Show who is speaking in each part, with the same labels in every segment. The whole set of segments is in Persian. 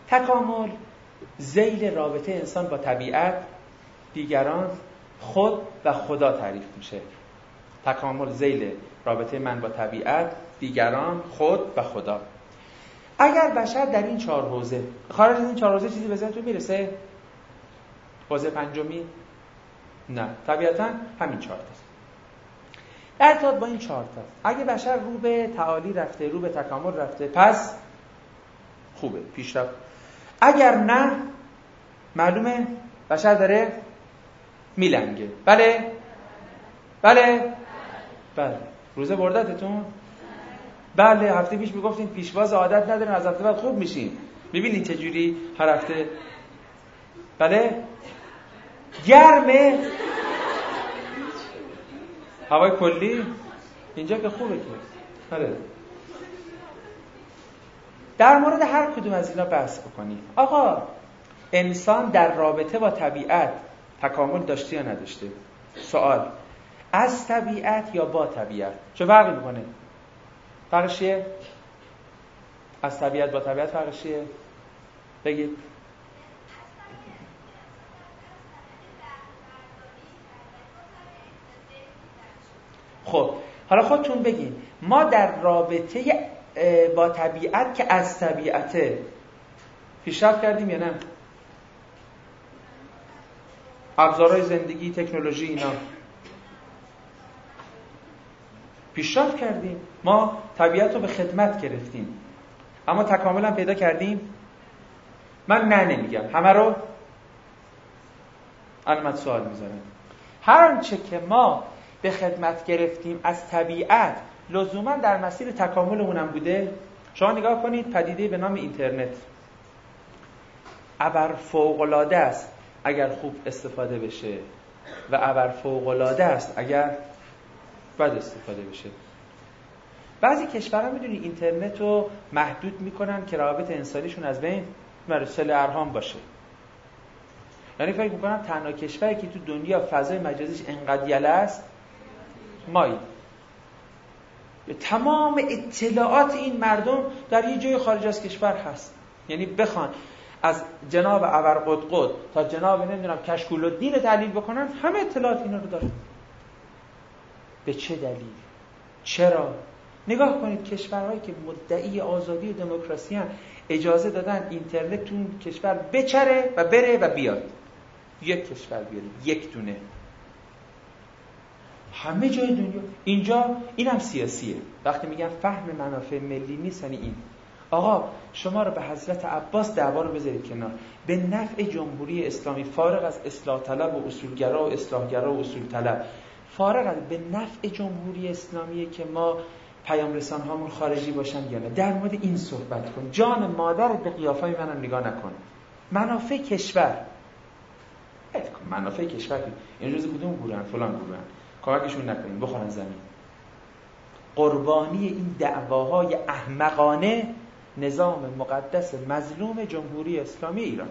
Speaker 1: تکامل ذیل رابطه انسان با طبیعت، دیگران، خود و خدا تعریف میشه. تکامل ذیل رابطه من با طبیعت، دیگران، خود و خدا. اگر بشر در این 4 حوزه، خارج از این 4 حوزه چیزی به ذهنتون میرسه؟ حوزه پنجمی؟ نه، طبیعتاً همین 4 تاست. در ارتباط با این 4 تا اگه بشر رو به تعالی رفته، رو به تکامل رفته، پس خوبه، پیشرفت. اگر نه، معلومه بشر داره میلنگه. بله؟ بله؟ بله. روزه بردتتون؟ بله. هفته پیش میگفتین پیشواز عادت ندارین، از هفته بعد خوب میشین. میبینین چجوری هر هفته؟ بله؟ گرمه؟ هوای کلی؟ اینجا که خوبه که. بله. در مورد هر کدوم از اینا بحث بکنیم. آقا انسان در رابطه با طبیعت تکامل داشته یا نداشته؟ سوال. از طبیعت یا با طبیعت؟ چه فرقی میکنه؟ فرقش چیه؟ از طبیعت با طبیعت فرقش چیه؟ بگید. خب حالا خودتون بگید ما در رابطه با طبیعت که از طبیعته پیشرفت کردیم یا نه؟ ابزارهای زندگی، تکنولوژی، اینا پیشرفت کردیم. ما طبیعت رو به خدمت گرفتیم، اما تکامل هم پیدا کردیم. من نمیگم همه رو، علامت سوال میذارم. هر آنچه که ما به خدمت گرفتیم از طبیعت لزوما در مسیر تکاملمون هم بوده. شما نگاه کنید پدیده به نام اینترنت ابر فوق‌العاده است اگر خوب استفاده بشه و ابر فوق‌العاده است اگر بد استفاده بشه. بعضی کشورها میدونی اینترنت رو محدود میکنن که روابط انسانیشون از بین مرسل ارهام باشه. یعنی فکر میکنم تنها کشوری که تو دنیا فضای مجازیش انقدر یله است مایی. تمام اطلاعات این مردم در یه جای خارج از کشور هست. یعنی بخوان از جناب ابرقدقد تا جناب نمیدونم کشکول‌الدین تحلیل بکنن، همه اطلاعات اینا رو دارن. به چه دلیل؟ چرا؟ نگاه کنید کشورهایی که مدعی آزادی و دموکراسی هستند اجازه دادن اینترنت تو اون کشور بچره و بره و بیاد. یک کشور بیاره، یک دونه. همه جای دنیا. اینجا اینم سیاسیه. وقتی میگن فهم منافع ملی نیست، یعنی این آقا شما رو به حضرت عباس دعوا رو بذارید کنار، به نفع جمهوری اسلامی، فارغ از اصلاح طلب و اصولگرا و اصلاحگرا و اصول طلب، فارغ از به نفع جمهوری اسلامیه که ما پیام رسان هامون خارجی باشن یا نه. در مورد این صحبت کن. جان مادرت به قیافه منم نگاه نکن. منافع کشور، منافع کشور این روز کدوم گورن فلان گورن، کمکشون نکنیم بخورن زمین. قربانی این دعواهای احمقانه نظام مقدس مظلوم جمهوری اسلامی ایران.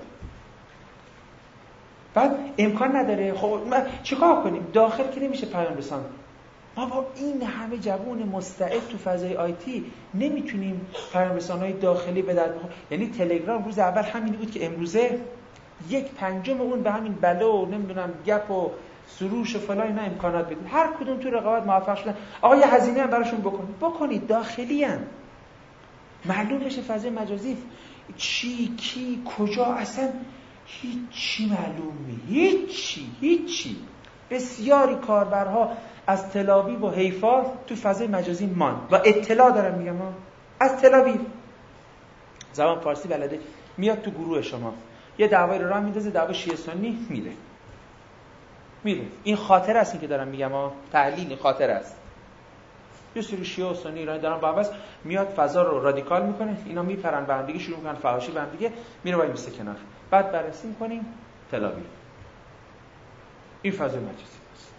Speaker 1: بعد امکان نداره. خب چیکار کنیم؟ داخل که نمیشه پیام رسان. ما با این همه جوون مستعد تو فضای آیتی نمیتونیم پیام رسان‌های داخلی به درد بخوریم. یعنی تلگرام روز اول همین بود که امروزه 1/5 اون به همین بله و نمیدونم گپ و سروش و فلان اینا امکانات بدید. هر کدوم تو رقابت موفق شدن. آقا یه هزینه هم براشون بکنید داخلی ان. معلوم بشه فضای مجازی چی کی کجا اصلا هیچی معلوم نیست. هیچی. بسیاری کاربرها از تل‌آویو و حیفا تو فضای مجازی و اطلاع دارم میگم از تل‌آویو زبان فارسی بلده، میاد تو گروه شما یه دعوایی رو راه میندازه، دعوا شیعه سنی، میره. این خاطر است که دارم میگم تحلیل این خاطر است. یه سری شیعه و سنی ایرانی دارن با عوض میاد فضا رو رادیکال میکنه، اینا میپرن به هم دیگه، شروع میکنن فحاشی به هم دیگه، میره وای میسته کنار. بعد بررسی میکنیم تل‌آویو. این فضای مجازی است.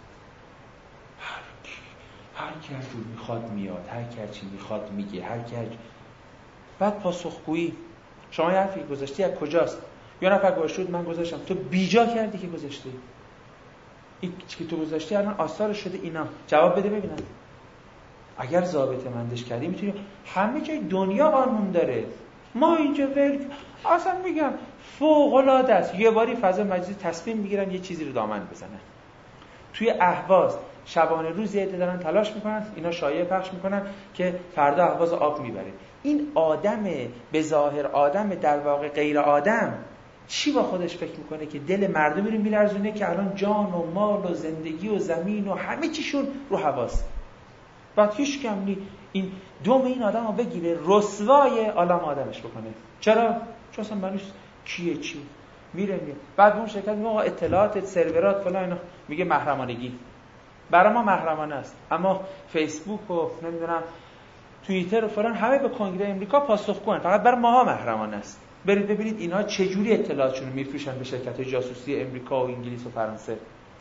Speaker 1: هر کی هر جور میخواد میاد، هر کی هر چی میخواد میگه، هر کی هر بعد پاسخگویی. شما یه حرفی گذاشتی از کجاست؟ یا نفر گذاشت من گذاشتم، تو بیجا کردی که گذاشتی. این که تو گذاشتی الان آثار شده اینا. جواب بده ببینم. اگر ضابطه مندش کردی میتونی. همه جای دنیا قانون داره. ما اینجا اصلا میگم فوق العاده است. یه باری فضا مجازی تصمیم میگیرن یه چیزی رو دامن بزنن. توی اهواز شبانه روز یه عده دارن تلاش میکنن، اینا شایعه پخش میکنن که فردا اهواز آب میبره. این آدم به ظاهر آدم در واقع غیر آدم چی با خودش فکر میکنه که دل مردمی رو میلرزونه که الان جان و مال و زندگی و زمین و همه چیشون رو هواست. بعد هیچ کمی این دوم این آدم رو بگیره رسوای عالم آدمش بکنه. چرا؟ چون اصلا منوش کیه چی میره. بعد اون شرکت میگه اطلاعات سرورات فلان اینا، میگه محرمانگی. برای ما محرمانه است، اما فیسبوک و نمیدونم توییتر و فلان همه به کنگره امریکا پاسخگوان، فقط برای ماها محرمانه است. برید ببینید اینا چجوری اطلاعاتشون رو میفروشن به شرکت‌های جاسوسی امریکا و انگلیس و فرانسه.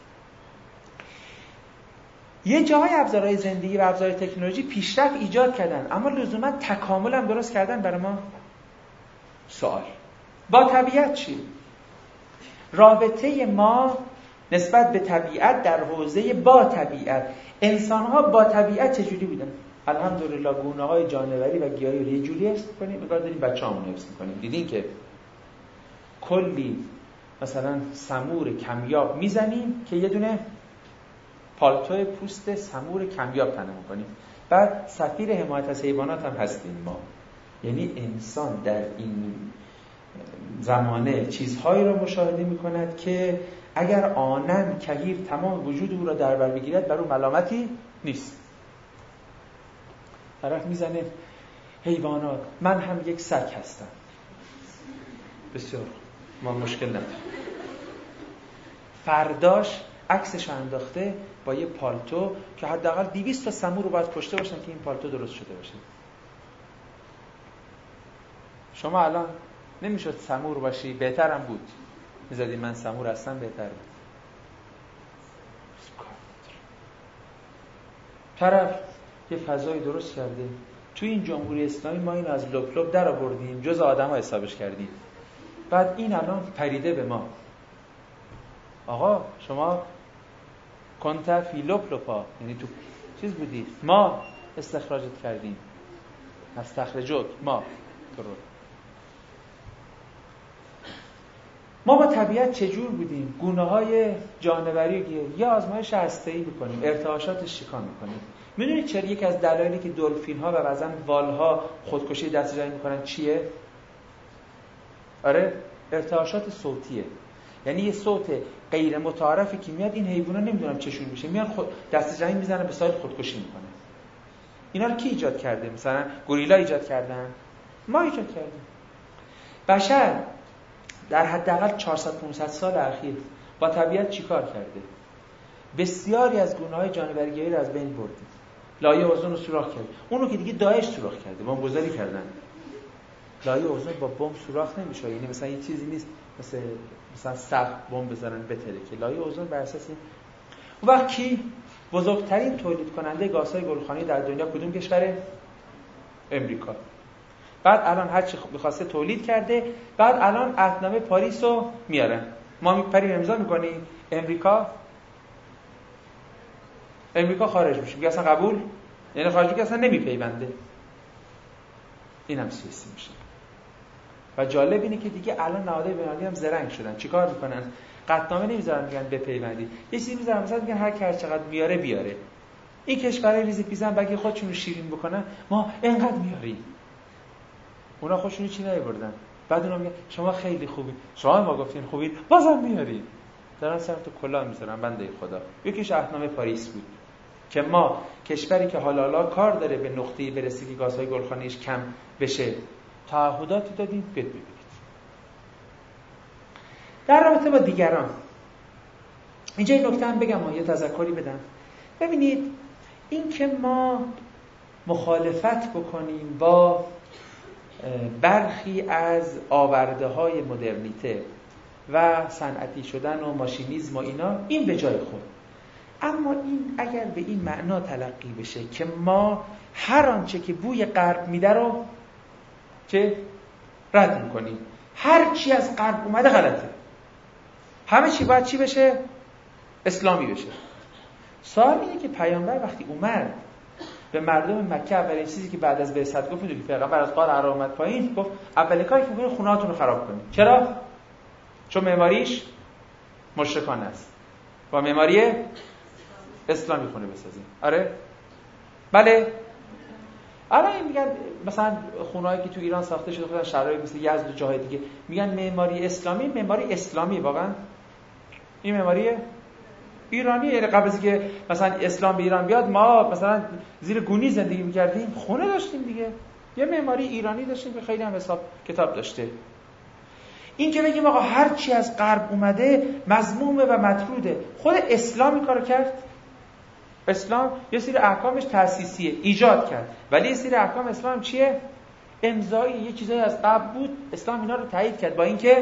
Speaker 1: یه جای ابزارهای زندگی و ابزارهای تکنولوژی پیشرفت ایجاد کردن، اما لزوما تکامل هم درست کردن برای ما. سوال با طبیعت چی؟ رابطه ما نسبت به طبیعت در حوزه با طبیعت، انسان‌ها با طبیعت چجوری بودن؟ الحمدلله گونه‌های جانوری و گیاهی رو یه جوری حفظ می‌کنیم، انگار داریم بچه‌مون حفظ می‌کنیم. دیدین که کلی مثلا سمور کمیاب میزنیم که یه دونه پالتوی پوست سمور کمیاب تنه می‌کنیم. بعد سفیر حمایت از حیوانات هم هستیم ما. یعنی انسان در این زمانه چیزهایی رو مشاهده می‌کند که اگر آنن کهیر تمام وجود او را در بر بگیرد بر او ملامتی نیست. طرف میزنه حیوانات، من هم یک سگ هستم. بسیار ما مشکل نداریم. فرداش عکسش انداخته با یه پالتو که حداقل 200 تا سمور رو باید پشته باشن که این پالتو درست شده باشه. شما الان نمیشد سمور باشی، بهترم بود میزدی من سمور هستم، بهتر بود. طرف یه فضایی درست کرده. توی این جمهوری اسلامی ما این از لپ لپ در آوردیم، جز آدم ها حسابش کردیم. بعد این الان پریده به ما. آقا شما کنت فی لپ لپا، یعنی تو چیز بودی، ما استخراجت کردیم، استخرجوک ما تو رو. ما با طبیعت چجور بودیم؟ گونه‌های جانوری یا آزمایش هسته‌ای می‌کنیم، ارتعاشاتش چیکار می‌کنیم؟ می‌دونید چرا یکی از دلایلی که دلفین‌ها و بعضن وال‌ها خودکشی دسته‌جمعی می‌کنن چیه؟ آره، ارتعاشات صوتیه. یعنی یه صوت غیر متعارفی که میاد، این حیونا نمیدونم چشون میشه، میان دسته‌جمعی میزنن به سایل خودکشی می‌کنه. اینا رو کی ایجاد کرده؟ مثلا گوریلا ایجاد کردن؟ ما ایجاد کردیم. بشر در حداقل 400-500 سال اخیر با طبیعت چیکار کرده؟ بسیاری از گونه‌های جانورگیایی رو از بین بردیم. لایه اوزون رو سوراخ کرد. اونو که دیگه داعش سوراخ کرده، بمبگذاری کردن. لایه اوزون با بمب سوراخ نمیشه، یعنی مثلا یه چیزی نیست مثلا سقف بمب بزنن بتره، که لایه اوزون بر اساس این. اون وقت کی بزرگترین تولید کننده گازهای گلخانه‌ای در دنیا کدوم کشوره؟ امریکا. بعد الان هر چی می‌خواسته تولید کرده، بعد الان عهدنامه پاریس رو میارن، ما میپریم امضا می‌کنیم، امریکا خارج میشه، میگه اصلا قبول، یعنی خارج میگه اصلا نمیپیونده. این هم سیاسی میشه. و جالب اینه که دیگه الان نهادهای بین‌المللی هم زرنگ شدن. چیکار میکنن؟ قطعنامه نمیذارن، میگن بپیوندید، یه چیزی میذارن مثلا میگن هر کی هر چقدر میاره بیاره. این کشورهای ریزی پیزن بگی خودشون رو شیرین بکنن، ما اینقدر میاریم. اونا خودشون چی نیاوردن. بعد اونا میگن شما خیلی خوبی، شما ما گفتین خوبی، بازم میارید. دارن سر تو کلاه میذارن. بنده خدا، یکیش عهدنامه پاریس بود که ما کشوری که حالا کار داره به نقطه‌ای برسه که گازهای گلخانه‌ایش کم بشه، تعهداتی دادیم ببینید. در رابطه با دیگران اینجا این نکته هم بگم، یه تذکری بدم. ببینید این که ما مخالفت بکنیم با برخی از آورده‌های مدرنیته و صنعتی شدن و ماشینیسم و اینا، این به جای خود. اما این اگر به این معنا تلقی بشه که ما هر آنچه که بوی غرب میده رو چه رد میکنیم، هر چی از غرب اومده غلطه، همه چی باید چی بشه؟ اسلامی بشه. سوال اینه که پیامبر وقتی اومد به مردم مکه اولین چیزی که بعد از بعثت گفت، میدونی پیغمبر از غار حرا اومد پایین، گفت اولین کاری که می‌کنید خونه‌هاتون رو خراب کنید. چرا؟ چون معماریش مشرکانه است. با معماری اسلامی خونه بسازیم. آره؟ بله. الان میگن مثلا خونه‌ای که تو ایران ساخته شده خودن شهرهای مثل یزد و جاهای دیگه میگن معماری اسلامی، معماری اسلامی واقعا این معماری ایرانی. یعنی قبل از اینکه مثلا اسلام به ایران بیاد ما مثلا زیر گونی زندگی می‌کردیم، خونه داشتیم دیگه، یه معماری ایرانی داشتیم که خیلی هم حساب کتاب داشته. این که بگیم آقا هر چی از غرب اومده مذمومه و مطروده، خود اسلام این کارو کرد. اسلام یه سری احکامش تأسیسیه، ایجاد کرد، ولی یه سری احکام اسلام چیه؟ امضایی. یه چیزایی از قبل بود، اسلام اینا رو تایید کرد، با اینکه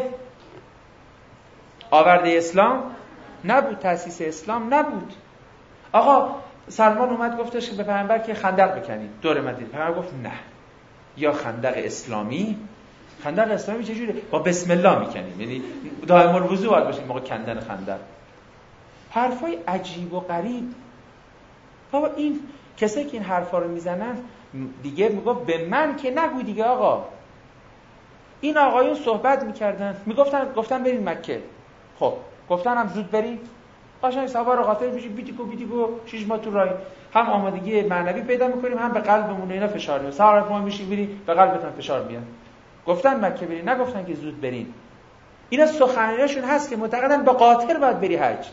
Speaker 1: آورده اسلام نبود، تأسیس اسلام نبود. آقا سلمان اومد گفتش به پیامبر که خندق بکنید دور مدینه. پیامبر گفت نه، یا خندق اسلامی. خندق اسلامی چجوره؟ با بسم الله میکنیم، یعنی دائم الوضو باید باشیم موقع کندن خندق. حرفای عجیب و غریب. بابا این کسایی که این حرفا رو میزنن دیگه میگه به من که نگو دیگه آقا. این آقایون صحبت میکردن، گفتن بریم مکه. خب گفتن هم زود بریم، قشنگ سوار قاطر میشیم، بیتیکو 6 ماه تو راه، هم آمادگی معنوی پیدا میکنیم، هم به قلبمون اینا فشار میاد. سوار ما میشیم بریم، به قلبتون فشار میاد. گفتن مکه بریم، نگفتن که زود بریم. اینا سخنرانیشون هست که معتقدن با قاطر باید بری حج.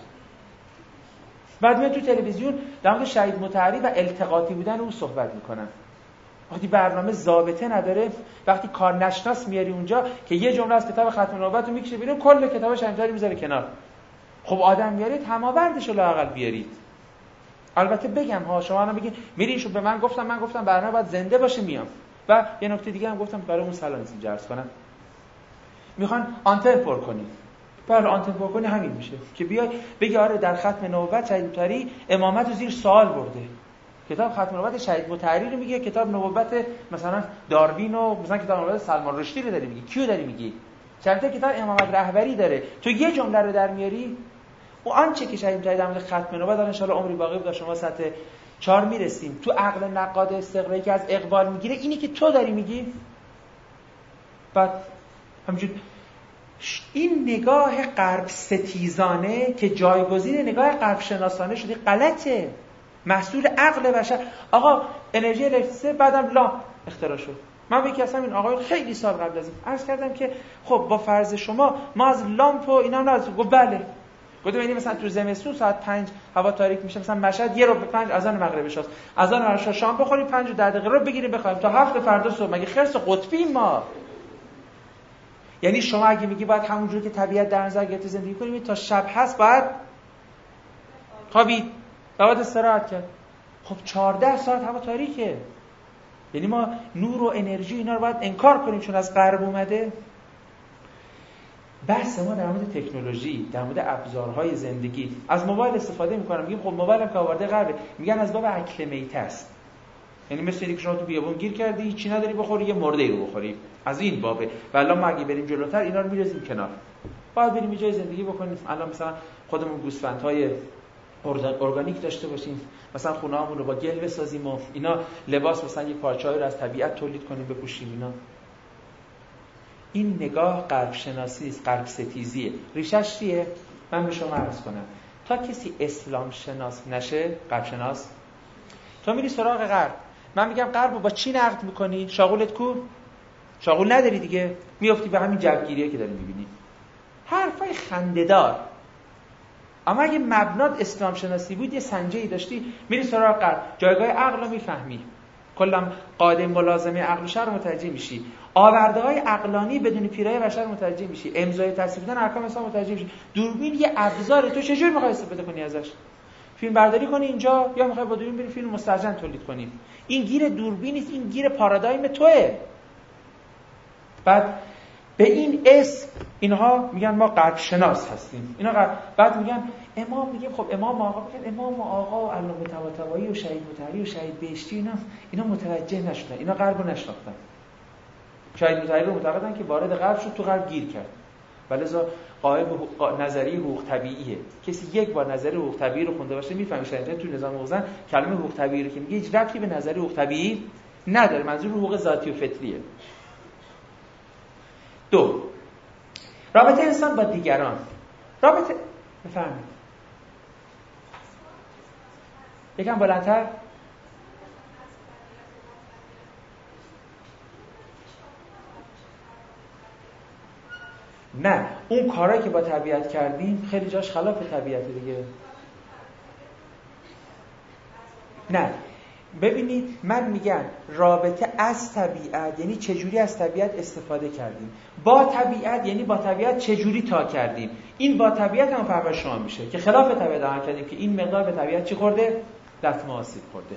Speaker 1: بعد میاد تو تلویزیون در مورد شهید مطهری و التقاطی بودن اون صحبت میکنن. وقتی برنامه ضابطه نداره، وقتی کار نشناس میاری اونجا که یه جمله از کتاب ختم النبوت رو میکشه بیرون، کل کتاب شهید مطهری میذاره کنار. خب آدم میارید هماوردش رو لااقل بیارید. البته بگم ها، شما الان بگین میرینشو به من گفتم برنامه باید زنده باشه میام. و یه نکته دیگه هم گفتم برای اون سلام نیست عرض کنم. میخوان آنتن پر کنید. بله آنتن پر کنی همین میشه که بیای بگی آره در ختم نبوت شهید مطهری امامت رو زیر سوال برده. کتاب ختم نبوت شهید مطهری رو میگه، کتاب نبوت مثلا داروین و مثلا کتاب نبوت سلمان رشدی رو داری میگی. کیو داری میگی؟ چند تا کتاب امامت رهبری داره، تو یه جمله رو در میاری. و آنچه که شهید مطهری در مورد ختم نبوت ان شاء الله عمری باقی بود شما سطح 4 میرسیم. تو عقل نقاد استقرایی که از اقبال میگیره اینی که تو داری میگی. بعد همینجور این نگاه غرب ستیزانه که جایگزین نگاه غرب شناسانه شده غلطه، محصول عقل بشر. آقا انرژی الکتریسیته بعدم لامپ اختراع شد. من به یکی از همین آقایون خیلی سال قبل از این عرض کردم که خب با فرض شما ما از لامپ و اینا نازم. گفت بله. گفتم یعنی مثلا تو زمستون ساعت 5 هوا تاریک میشه، مثلا مشهد 1 رو به 5 اذان مغرب شاست، اذان مغرب شام بخوریم 5 و 10 دقیقه رو بگیریم بخوایم تا 7 فردا صبح. مگه خرس قطبی ما؟ یعنی شما اگه میگی باید همونجوری که طبیعت در نظر گرفته زندگی کنیم، تا شب هست باید خوابید، باید استراحت کرد. خب 14 ساعت هوا تاریکه، یعنی ما نور و انرژی اینا رو باید انکار کنیم چون از غرب اومده. بحث ما در مورد تکنولوژی، در مورد ابزارهای زندگی، از موبایل استفاده میکنم، میگیم خب موبایل هم که آورده غربه، میگن از باب اکل میته است. یعنی مثل اینکه شما تو بیابون گیر کردی چی نداری بخوری، یه مرده رو بخوری، از این بابه. و الان ما اگه بریم جلوتر اینا رو میرزیم کنار، باید بریم یه جای زندگی بکنیم. الان مثلا خودمون گوسفندهای ارگانیک داشته باشیم، مثلا خونه‌هامون رو با گل بسازیم و اینا، لباس مثلا یه پارچه‌ای رو از طبیعت تولید کنیم بپوشیم. اینا این نگاه غرب شناسی است، غرب ستیزیه. ریشش چیه؟ من به شما عرض کنم. تا کسی اسلام شناس نشه، غرب شناس، تو میری سراغ غرب. من میگم غرب رو با چی نقد میکنی؟ شاغولت کو؟ شاغول نداری دیگه، میافتی به همین جوگیریه که داری میبینی. حرفای خنده‌دار. اما اگه مبنات اسلام شناسی بود، یه سنجه‌ای داشتی، میری سراغ غرب، جایگاه عقل رو میفهمی، کلا قاعده ملازمه عقل و شرع متوجه میشی، آورده‌های عقلانی بدون پیرایه بشر متوجه میشی، امضای تصویب کردن احکام اسلام متوجه میشی. دوربین یه ابزاره، تو چجوری می‌خوای استفاده کنی ازش؟ فیلم برداری کنی اینجا، یا می‌خوای با دوربین بری فیلم مسترجم تولید کنی؟ این گیر دوربین نیست، این گیر پارادایم توئه. بعد به این اسم اینها میگن ما غرب شناس هستیم. اینا بعد میگن امام، میگیم خب امام آقا، میگن امام و آقا و علامه طباطبایی و شهید مطهری و شهید بهشتی، اینا متوجه نشدن، اینا غرب رو نشناختن. شهید مطهری رو معتقدن که وارد غرب شد، تو غرب گیر کرد. ولذا قائم نظریه حقوق طبیعیه. کسی یک بار نظریه حقوق طبیعی رو خونده باشه میفهمه شاید تو نظام حقوق زن کلمه حقوق طبیعی رو که میگه هیچ ربطی به نظریه حقوق طبیعی نداره، منظور حقوق ذاتی و فطریه. 2. رابطه انسان با دیگران. رابطه بفرمایید. یکم بلندتر. نه، اون کارهایی که با طبیعت کردیم خیلی جاش خلاف طبیعت دیگه. نه ببینید، من میگم رابطه از طبیعت یعنی چجوری از طبیعت استفاده کردیم، با طبیعت یعنی با طبیعت چجوری تا کردیم. این با طبیعت هم فرق شما میشه که خلاف طبیعت عمل کردیم که این مقدار به طبیعت چی خورده؟ لطمه آسیب خورده.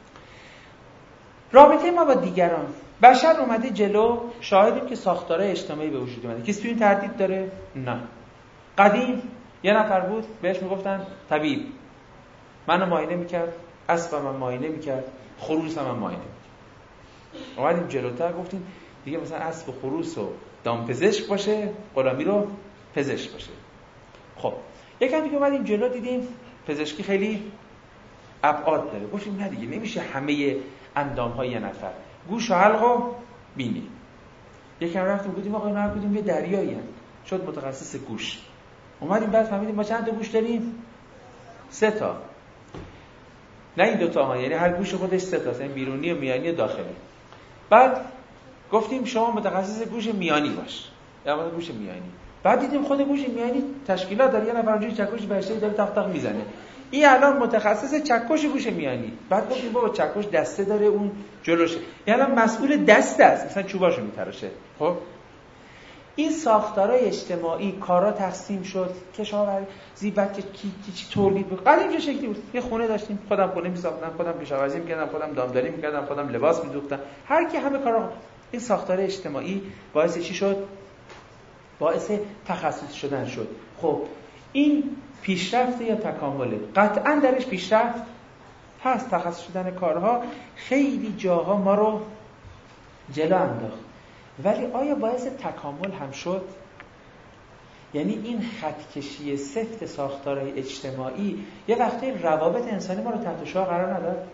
Speaker 1: رابطه ما با دیگران. بشر اومده جلو، شاهدیم که ساختارهای اجتماعی به وجود اومده. کسی تو این تردید داره؟ نه. قدیم یه نفر بود بهش میگفتن طبیب، منو معاینه میکرد، اسبم من معاینه میکرد، خروسم من معاینه میکرد. اومدیم جلوتر گفتیم دیگه مثلا اسب و خروس و دامپزشک باشه، غلامی رو پزشک باشه. خب یکم دیگه اومدیم جلو دیدیم پزشکی خیلی ابعاد داره. گفتیم نه دیگه نمیشه همه اندام‌های یه نفر، گوش و حلق و بینی. یکم رفتیم گفتیم آقا اینا کدوم یه دریایی هست، شد متخصص گوش. اومدیم بعد فهمیدیم ما چند تا گوش داریم؟ 3 تا. نه این 2 تا ها، یعنی هر گوش خودش 3 تاست، یعنی بیرونی و میانی و داخلی. بعد گفتیم شما متخصص گوش میانی باش، یا گوش میانی. بعد دیدیم خود گوش میانی تشکیلات داره، یه نفر اونجوری چکش بهشته داره تق تق میزنه، این الان متخصص چکش گوش میانی. بعد گفتیم بابا چکش دسته داره اون جلوشه، یعنی الان مسئول دست است، مثلا چوباشو میتراشه. خب این ساختارهای اجتماعی کارا تقسیم شد، کشاورزی بعد که چی تولید بود. قدیم چه شکلی بود؟ یه خونه داشتیم، خودم خونه می‌ساختم، خودم کشاورزی می‌کردم، خودم دامداری می‌کردم، خودم لباس می‌دوختم، هر کی همه کارا. این ساختار اجتماعی باعث چی شد؟ باعث تخصصی شدن شد. خب این پیشرفت یا تکامله؟ قطعاً درش پیشرفت هست. تخصص شدن کارها خیلی جاها ما رو جلو انداخت، ولی آیا باعث تکامل هم شد؟ یعنی این خطکشی سفت ساختارهای اجتماعی یه وقتی روابط انسانی ما رو تحت شعاع قرار نداد؟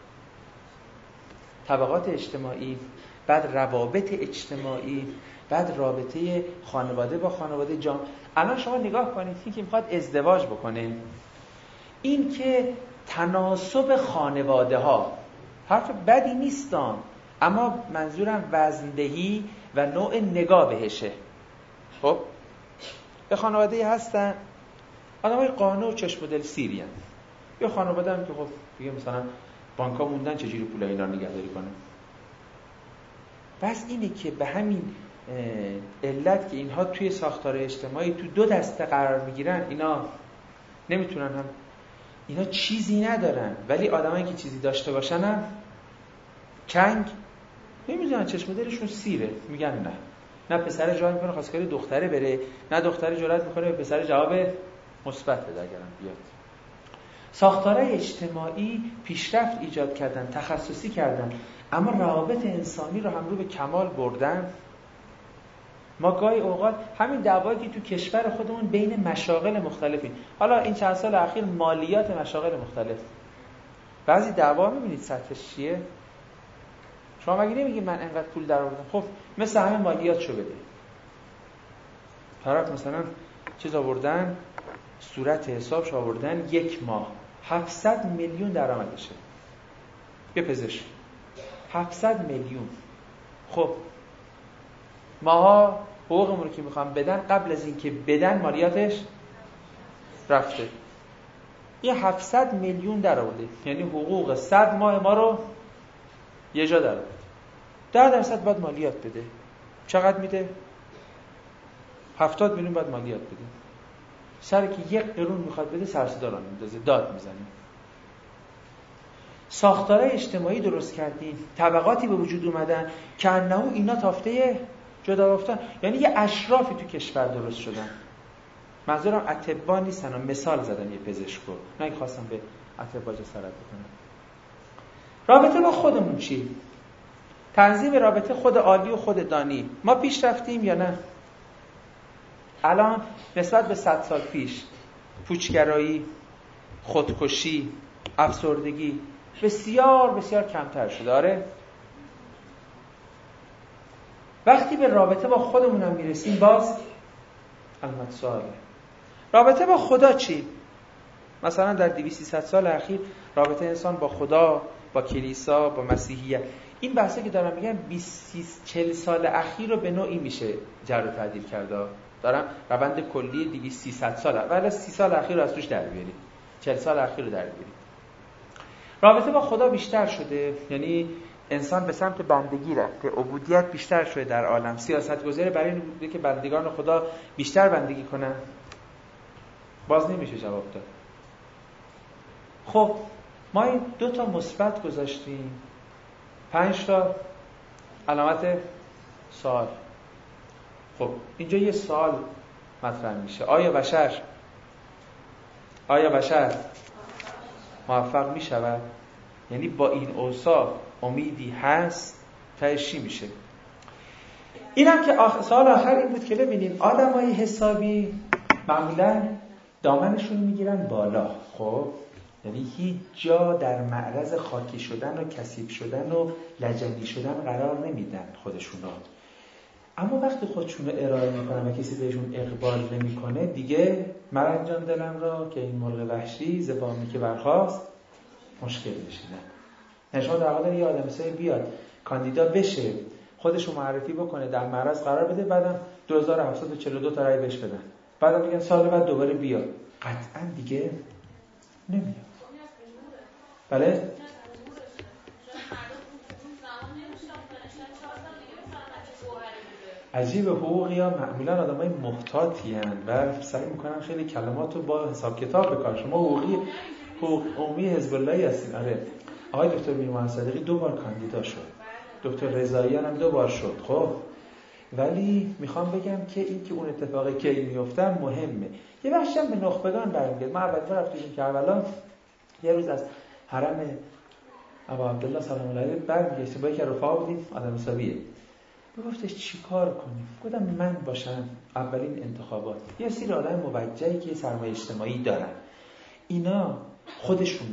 Speaker 1: طبقات اجتماعی، بعد روابط اجتماعی، بعد رابطه خانواده با خانواده جامعه. الان شما نگاه کنید این که میخواد ازدواج بکنه، این که تناسب خانواده ها حرف بدی نیستان، اما منظورم وزندهی و نوع نگاه بهشه. خب به خانواده هستن آدمای قانع و چشم و دل سیری هستن. یه خانواده هم که خب دیگه مثلا بانک‌ها موندن چجوری پول اینا رو نگهداری کنن. بس اینه که به همین علت که اینها توی ساختار اجتماعی تو 2 دسته قرار میگیرن، اینا نمیتونن هم، اینا چیزی ندارن، ولی آدمایی که چیزی داشته باشن هم چنگ نمیدونن، چشم دلشون سیره، میگن نه. نه پسر جواب میکنه خواستگاری دختره بره، نه دختره جرأت میکنه به پسر جواب مثبت بده اگرم بیاد. ساختارهای اجتماعی پیشرفت ایجاد کردن، تخصصی کردن، اما روابط انسانی رو هم رو به کمال بردن. ما گاهی اوقات همین دعوایی که تو کشور خودمون بین مشاغل مختلفی، حالا این چند سال اخیر مالیات مشاغل مختلف، بعضی دعوا میبینید سطحش چیه؟ شما مگه نمیگی من انقدر پول درآوردم؟ خب مثل همه مالیاتشو بده. طرف مثلا چیز آوردن، صورت حسابش آوردن 1 ماه 700 میلیون درآمدشه. یه پزشک 700 میلیون. خب ماها حقوقمون رو که میخوام بدن، قبل از اینکه بدن مالیاتش رفته. یه 700 میلیون درآورده، یعنی حقوق 100 ماه ما رو یه جا درآورد. 10% باید مالیات بده. چقدر میده؟ 70 میلیون باید مالیات بده. سر که 1 قرون میخواد بده سر صدا راه میندازه، داد میزنه. ساختارهای اجتماعی درست کردیم، طبقاتی به وجود اومدن که انه اینا تافته جدا رفتن، یعنی یه اشرافی تو کشور درست شدن. منظورم اطباء نیستن، مثال زدم یه پزشکو، نه خواستم به اطباء جسارت بکنم. رابطه با خودمون چی؟ تنظیم رابطه خود عالی و خود دانی، ما پیش رفتیم یا نه؟ الان نسبت به 100 سال پیش پوچگرایی، خودکشی، افسردگی بسیار بسیار کمتر شده. آره؟ وقتی به رابطه با خودمونم میرسیم باز علامت سواله. رابطه با خدا چی؟ مثلا در 200-300 سال اخیر رابطه انسان با خدا، با کلیسا، با مسیحیت، این بحثی که دارم میگم 20-40 سال اخیر رو به نوعی میشه جر و تعدیل کرده. دارم روند کلی 200-300 سال، ولی 30 سال اخیر رو از توش در بیاریم، 40 سال اخیر رو در بیاریم. رابطه با خدا بیشتر شده، یعنی انسان به سمت بندگی رفته، عبودیت بیشتر شده در عالم. سیاست‌گذاری برای این بوده که بندگان خدا بیشتر بندگی کنن. باز نمیشه جواب داد. خب ما این 2 تا مثبت گذاشتیم، 5 تا علامت سوال. خب اینجا یه سوال مطرح میشه، آیا بشر موفق میشود؟ یعنی با این اوصاف امیدی هست؟ تهش چی میشه؟ اینم که سوال آخر این بود که ببینیم آدمای حسابی معمولا دامنشون میگیرن بالا. خب یعنی هیچ جا در معرض خاکی شدن و کثیف شدن و لجنی شدن قرار نمیدن خودشون رو. اما وقتی خودشون رو ارائه میکنن و کسی بهشون اقبال نمیکنه، دیگه مرنجان دلم را که این مرغ وحشی زبامی که برخاست مشکل میشینن. یعنی شما در واقع یه آدم سایی بیاد کاندیدا بشه، خودشو معرفی بکنه، در معرض قرار بده، بعدم 2742 تا رای بهش بدن، بعدم میگن سال بعد دوباره بیا، قطعا دیگه نمیاد. بله؟ عجیب، حقوقی ها معمولا آدم های محتاطی هستند و سعی میکنن خیلی کلمات رو با حساب کتاب بکار. شما حقوق عمومی حزب اللهی هستین. آره، آقای دکتر میرمحمد صادقی 2 بار کاندیدا شد، دکتر رضاییان هم 2 بار شد. خب ولی میخوام بگم که این که اون اتفاقی که میفته مهمه. یه بخشی هم به نخبگان برمیگرده. ما اول رفتیم که اولا یه روز از حرم ابا عبدالله سلام الله علیه برمیگشتیم، با یک رفقا بودیم، آدم حسابیه. گفتش چی کار کنیم؟ گفتم من باشم اولین انتخابات یه سری آدم موجهی که سرمایه اجتماعی دارن، اینا خودشون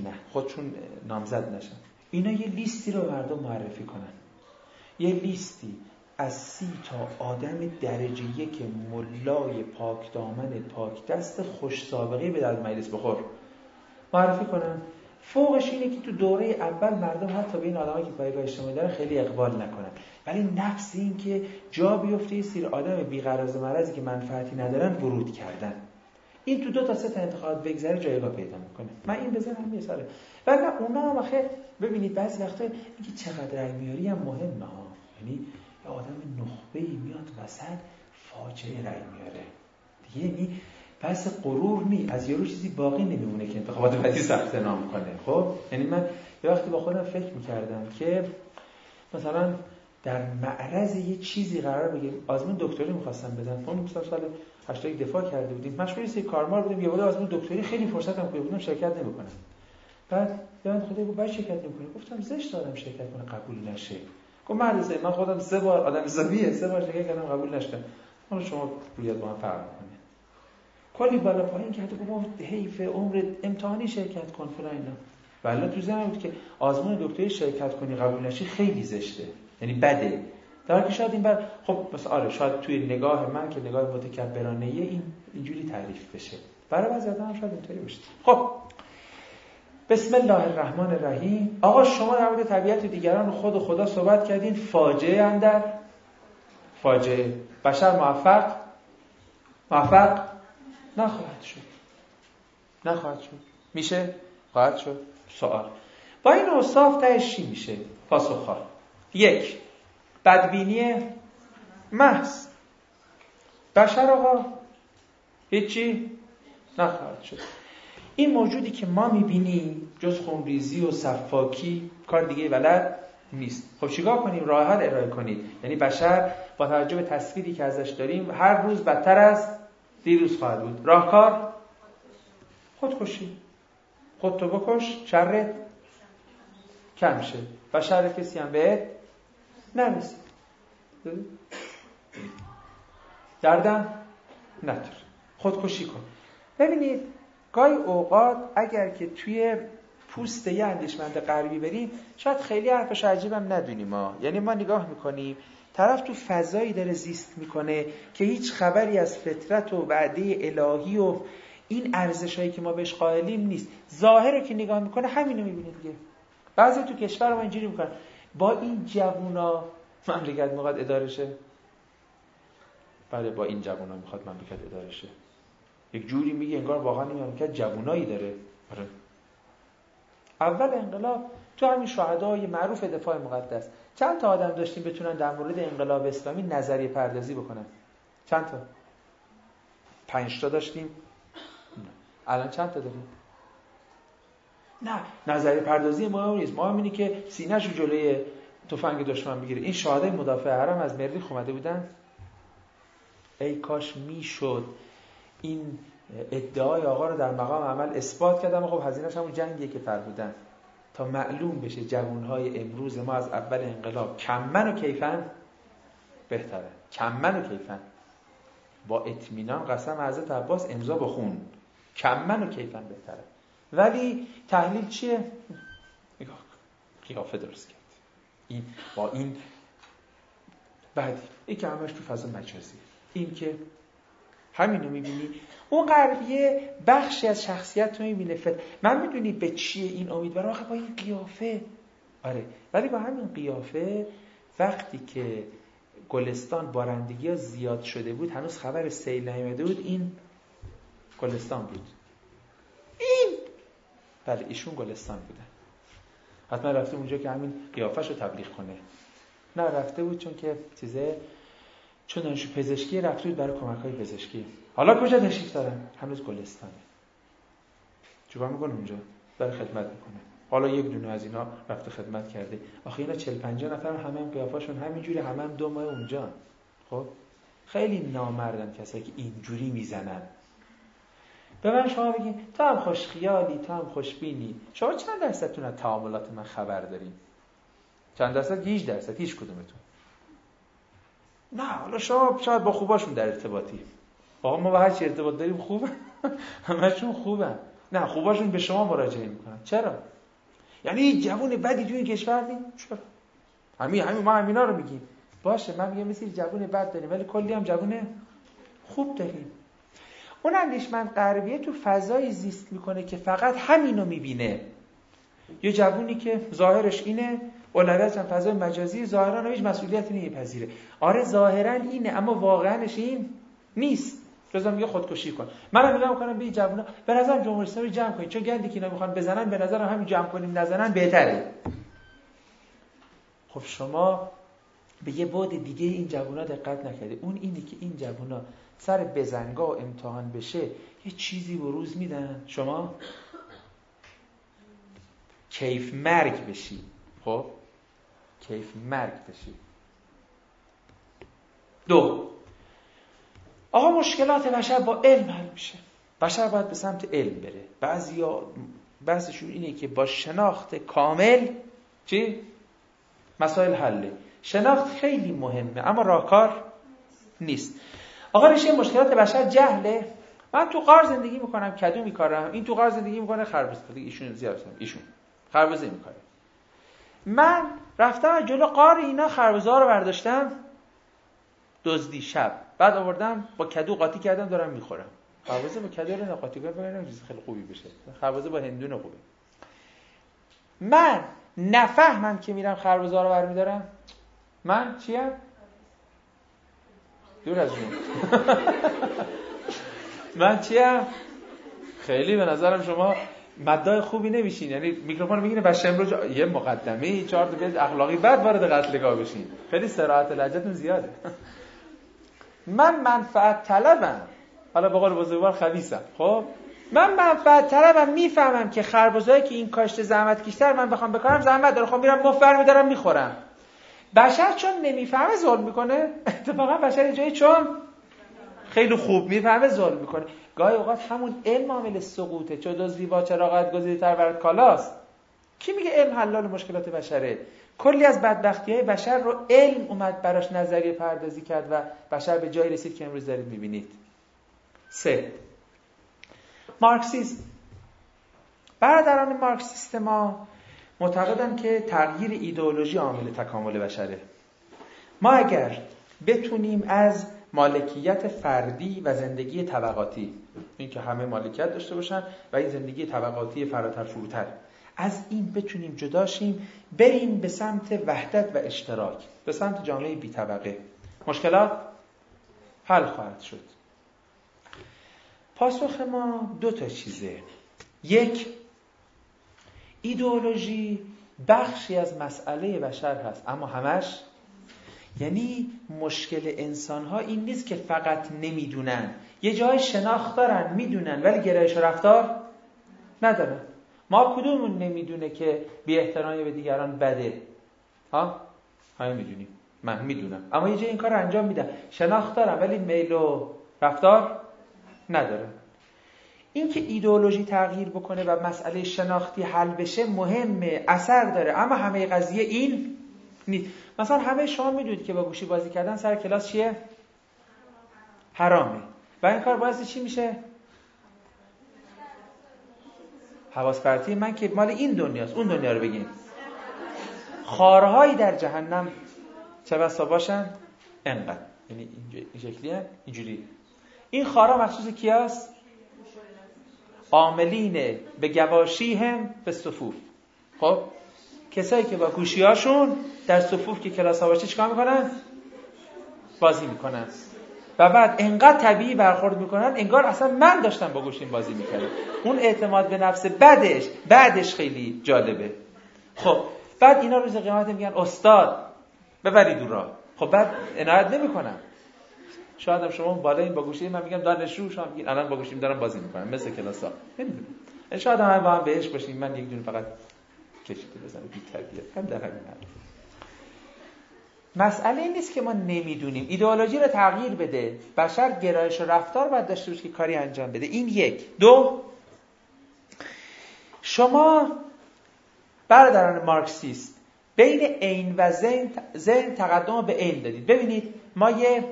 Speaker 1: نامزد نشن، اینا یه لیستی رو مردم معرفی کنن، یه لیستی از 30 تا آدم درجه 1 ملای پاک دامن پاک دست خوش سابقه به در مجلس بخور معرفی کنن. فوقش اینه که تو دوره اول مردم حتی به این آدمایی که پایگاه اجتماعی دارن خیلی اقبال نکنن، ولی نفس این که جا بیفته یه سری آدم بی‌غرض و مرضی که منفعتی ندارن ورود کردن، این تو 2 تا 3 تا انتخابات بگذره جایگاه پیدا میکنه. من این بزنم یه ساله. ولی اونا هم آخه ببینید بعضی وقتا اینکه چقدر رای میاری هم مهمه ها. یعنی یه آدم نخبه‌ای میاد وسط فاجعه رای میاره دیگه، یعنی بحث غرور نی، از یارو چیزی باقی نمیمونه که انتخابات بعدی ثبت نام کنه. خب یعنی من یه وقتی با خودم فکر میکردم که مثلا در معرض یه چیزی قرار بگیریم، آزمون دکتری می‌خواستم بدم، اون مثلا سال 80 دفاع کرده بودیم، مشغول سری کارمار بودیم، یه بار آزمون دکتری خیلی فرصتم خوب بودم شرکت نمی‌کنم. بعد یادم خدا گفت باید شرکت نمی‌کنی. گفتم زشت دارم شرکت کنه قبول نشه. گفت مرزه من خودم 3 بار آدم حسابیه 3 بار شرکت کردم قبول نشد. اون شما رویت با من فرق می‌کنه. کلی بالا پایین کرد، گفت حیف عمر امتحانی شرکت کن فلان اینا. ولی تو ذهنم بود که آزمون دکتری شرکت کنی قبول نشی خیلی زشته، یعنی بده. در حالی که شاید این بر خب مثلا آره شاید توی نگاه من که نگاه متکبرانه این اینجوری تعریف بشه، برای بعضی آدم شاید اینطوری باشه. خب بسم الله الرحمن الرحیم. آقا شما در مورد طبیعت دیگران و خود و خدا صحبت کردین، فاجعه اندر فاجعه. بشر موفق نخواهد شد. میشه؟ خواهد شد. سوال با این اوصاف تهش چی میشه؟ پاسخ‌ها: 1. بدبینی محض. بشر آقا هیچی نخواهد شد. این موجودی که ما میبینیم جز خونریزی و صفاکی کار دیگه بلد نیست. خب چیکار کنیم؟ راه حل ارائه کنید. یعنی بشر با توجه به تصویری که ازش داریم هر روز بدتر از دیروز خواهد بود. راهکار خودکشی. خودتو بکش، شرت کم شه و شر کسی هم بهت نرسید. دردم نداره. خودکشی کن. ببینید گاهی اوقات اگر که توی پوست یه اندیشمند غربی بریم شاید خیلی حرفش عجیبم ندونیم یعنی ما نگاه میکنیم طرف تو فضایی داره زیست میکنه که هیچ خبری از فطرت و وعده الهی و این ارزشایی که ما بهش قائلیم نیست. ظاهر رو که نگاه میکنه همینو میبینه دیگه. بعضی تو کشور ما اینجوری میکنن با این جوونا مملکت میخواد اداره شه. بله با این جوونا میخواد مملکت اداره شه. یک جوری میگه انگار واقعا این مملکت جوونایی داره. آره. اول انقلاب تو همین شهدای معروف دفاع مقدس چند تا آدم داشتیم بتونن در مورد انقلاب اسلامی نظریه پردازی بکنن؟ چند تا؟ 5 تا داشتیم. الان چند تا داریم؟ نه، نظریه پردازی مهم نیست. مهم اینه که سینه‌شو جلوی تفنگ دشمن بگیره. این شهدای مدافع حرم از مریخ اومده بودن. ای کاش میشد این ادعای آقا رو در مقام عمل اثبات کردم. خب هزینه‌اش همون جنگیه که فرمودن تا معلوم بشه جوانهای امروز ما از اول انقلاب کمن و کیفن بهتره. کمن و کیفن با اطمینان قسم حضرت عباس امضا بخون. کمن و کیفن بهتره. ولی تحلیل چیه؟ نگاه قیافه درست کرد. این با این بعدی این که همش تو فضا مجازی. این که همینو میبینی. اون غربیه بخشی از شخصیت رو میبینه. من میدونی به چیه این امیدوارم؟ آخه با این قیافه. آره. ولی با همین قیافه وقتی که گلستان بارندگی ها زیاد شده بود هنوز خبر سیل نیامده بود این گلستان بود. این بله ایشون گلستان بودن. حتما رفته اونجا که همین قیافش رو تبلیغ کنه. نه رفته بود چون که چون دانشجو پزشکی رفته بود برای کمک‌های پزشکی. حالا کجا تشریف دارن؟ هنوز گلستانه. چیکار میکنه اونجا؟ برای خدمت میکنه. حالا یک دونه از اینا رفته خدمت کرده. آخه اینا 40-50 نفر همه قیافاشون همینجوری، همه 2 ماه اونجا. خب خیلی نامردن کسایی که اینجوری میزنن. به من شما بگین تو هم خوش خیالی، تو هم خوشبینی، شما چند درصدتون از تعاملات من خبر دارین؟ چند درصد؟ 18%. هیچ کدومتون. نه حالا شما شاید با خوباشون در ارتباطی. آقا ما با هر چی ارتباط داریم خوبه. همشون خوبن. نه خوباشون به شما مراجعه میکنن. چرا؟ یعنی جوون بدی توی کشور نیست؟ چرا؟ همین ما همینا رو میگیم. باشه من میگم مثل جوون بد داریم ولی کلی هم جوون خوب داریم. اون اندیشمند غربیه تو فضای زیست میکنه که فقط همینو میبینه. یه جوونی که ظاهرش اینه، اولویتش هم فضای مجازی، ظاهرا هیچ مسئولیتی نمیپذیره. آره ظاهرا اینه اما واقعاش این نیست. لازم میگه خودکشی کن. منم میگم میکنم به جوونا به نظرم جمهوری اسلامی جمع کنید چون گندی که اینا میخوان بزنن به نظرم همین جمع کنیم نزنن بهتره. خب شما به یه بعد دیگه این جوونا دقت نکردید. اون اینه که این جوونا سر بزنگاه و امتحان بشه یه چیزی بروز میدن شما کیف مرگ بشی. خب کیف مرگ بشی. 2 آقا مشکلات بشر با علم حل میشه. بشر باید به سمت علم بره. بعضیشون اینه که با شناخت کامل چی؟ مسائل حله. شناخت خیلی مهمه اما راهکار نیست. آقا ریشه مشکلات بشر جهله. من تو غار زندگی میکنم، کدو میکارم، این تو غار زندگی میکنه خربزه. ایشون زیاد ایشون خربزه میکاره. من رفتم از جلو غار اینا خربزه‌ها رو برداشتم دزدی شب. بعد آوردم با کدو قاطی کردم دارم میخورم. خربزه با کدو رو قاطی کردم چیز خیلی خوبی بشه. خربزه با هندونه خوبه. من نفهمم که میرم خربزه‌ها رو برمیدارم. من چیم؟ دور از اون. من چیم؟ خیلی به نظرم شما مدعای خوبی نمیشین. یعنی میکروفون میگیره بچه امروز یه مقدمه 4 تا بیت اخلاقی بعد وارد قتلگاه بشین. خیلی صراحت لهجه‌تون زیاده. من منفعت طلبم. حالا به قول بزرگوار خبیثم. خب من منفعت طلبم. میفهمم که خربزه‌ای که این کاشت زحمت کشتر من بخوام بکارم زحمت داره. خب میرم مفر میدارم میخورم. بشر چون نمیفهمه ظلم میکنه. اتفاقا بشر جایی چون خیلی خوب میفهمه ظلم میکنه. گاهی اوقات همون علم عامل سقوطه. چون دزدی با چراغت گزیده‌تر برات کالاست. کی میگه علم حلال مشکلات بشره؟ کلی از بدبختی‌های بشر رو علم اومد براش نظریه پردازی کرد و بشر به جایی رسید که امروز دارید میبینید. 3. مارکسیسم. برادران مارکسیست ما معتقدن که تغییر ایدئولوژی عامل تکامل بشره. ما اگر بتونیم از مالکیت فردی و زندگی طبقاتی، این که همه مالکیت داشته باشن و این زندگی طبقاتی فراتر فروتر، از این بتونیم جداشیم، بریم به سمت وحدت و اشتراک، به سمت جامعه بی طبقه، مشکلات حل خواهد شد. پاسخ ما 2 چیزه. 1، ایدئولوژی بخشی از مسئله بشر هست، اما همش، یعنی مشکل انسان‌ها این نیست که فقط نمیدونن، یه جای شناخت دارن، میدونن، ولی گرایش و رفتار ندارن. ما کدومون نمیدونه که بی احترامی به دیگران بده؟ همه میدونیم، من میدونم، اما یه جای این کار رو انجام میدن، شناخت دارن ولی میل و رفتار ندارن. این که ایدئولوژی تغییر بکنه و مسئله شناختی حل بشه مهمه، اثر داره، اما همه قضیه این نیست. مثلا همه شما میدونید که با گوشی بازی کردن سر کلاس چیه؟ حرامه. و این کار باعث چی میشه؟ حواس پرتی. من که مال این دنیاست، اون دنیا رو بگیم. خارهایی در جهنم چه بسا باشن؟ انقدر، یعنی این شکلیه، اینجوری. این خارها مخصوص کیاست؟ عاملین به گواشیهم به صفوف. خب کسایی که با گوشیاشون در صفوف که کلاس ها باشه چیکار میکنن؟ بازی میکنن و بعد انقدر طبیعی برخورد میکنن انگار اصلا من داشتم با گوشیم بازی میکردم. اون اعتماد به نفس بعدش خیلی جالبه. خب بعد اینا روز قیامت میگن استاد ببرید اون را. خب بعد عنایت نمیکنن. شاید هم شما بالا این با گوشی، من میگم دانشجو، شما میگین الان با گوشیم دارم بازی میکنم مثل کلاسا. نمیدونم. شاید هم با هم بهش باشیم، من یک دونه فقط کشیده بزنم بی تربیت. هم در همین حد. مسئله این نیست که ما نمیدونیم. ایدئولوژی رو تغییر بده. بشر گرایش و رفتار باید داشته باشه که کاری انجام بده. این 1. 2، شما برادران مارکسیست بین عین و ذهن تقدم به عین دادید. ببینید ما یه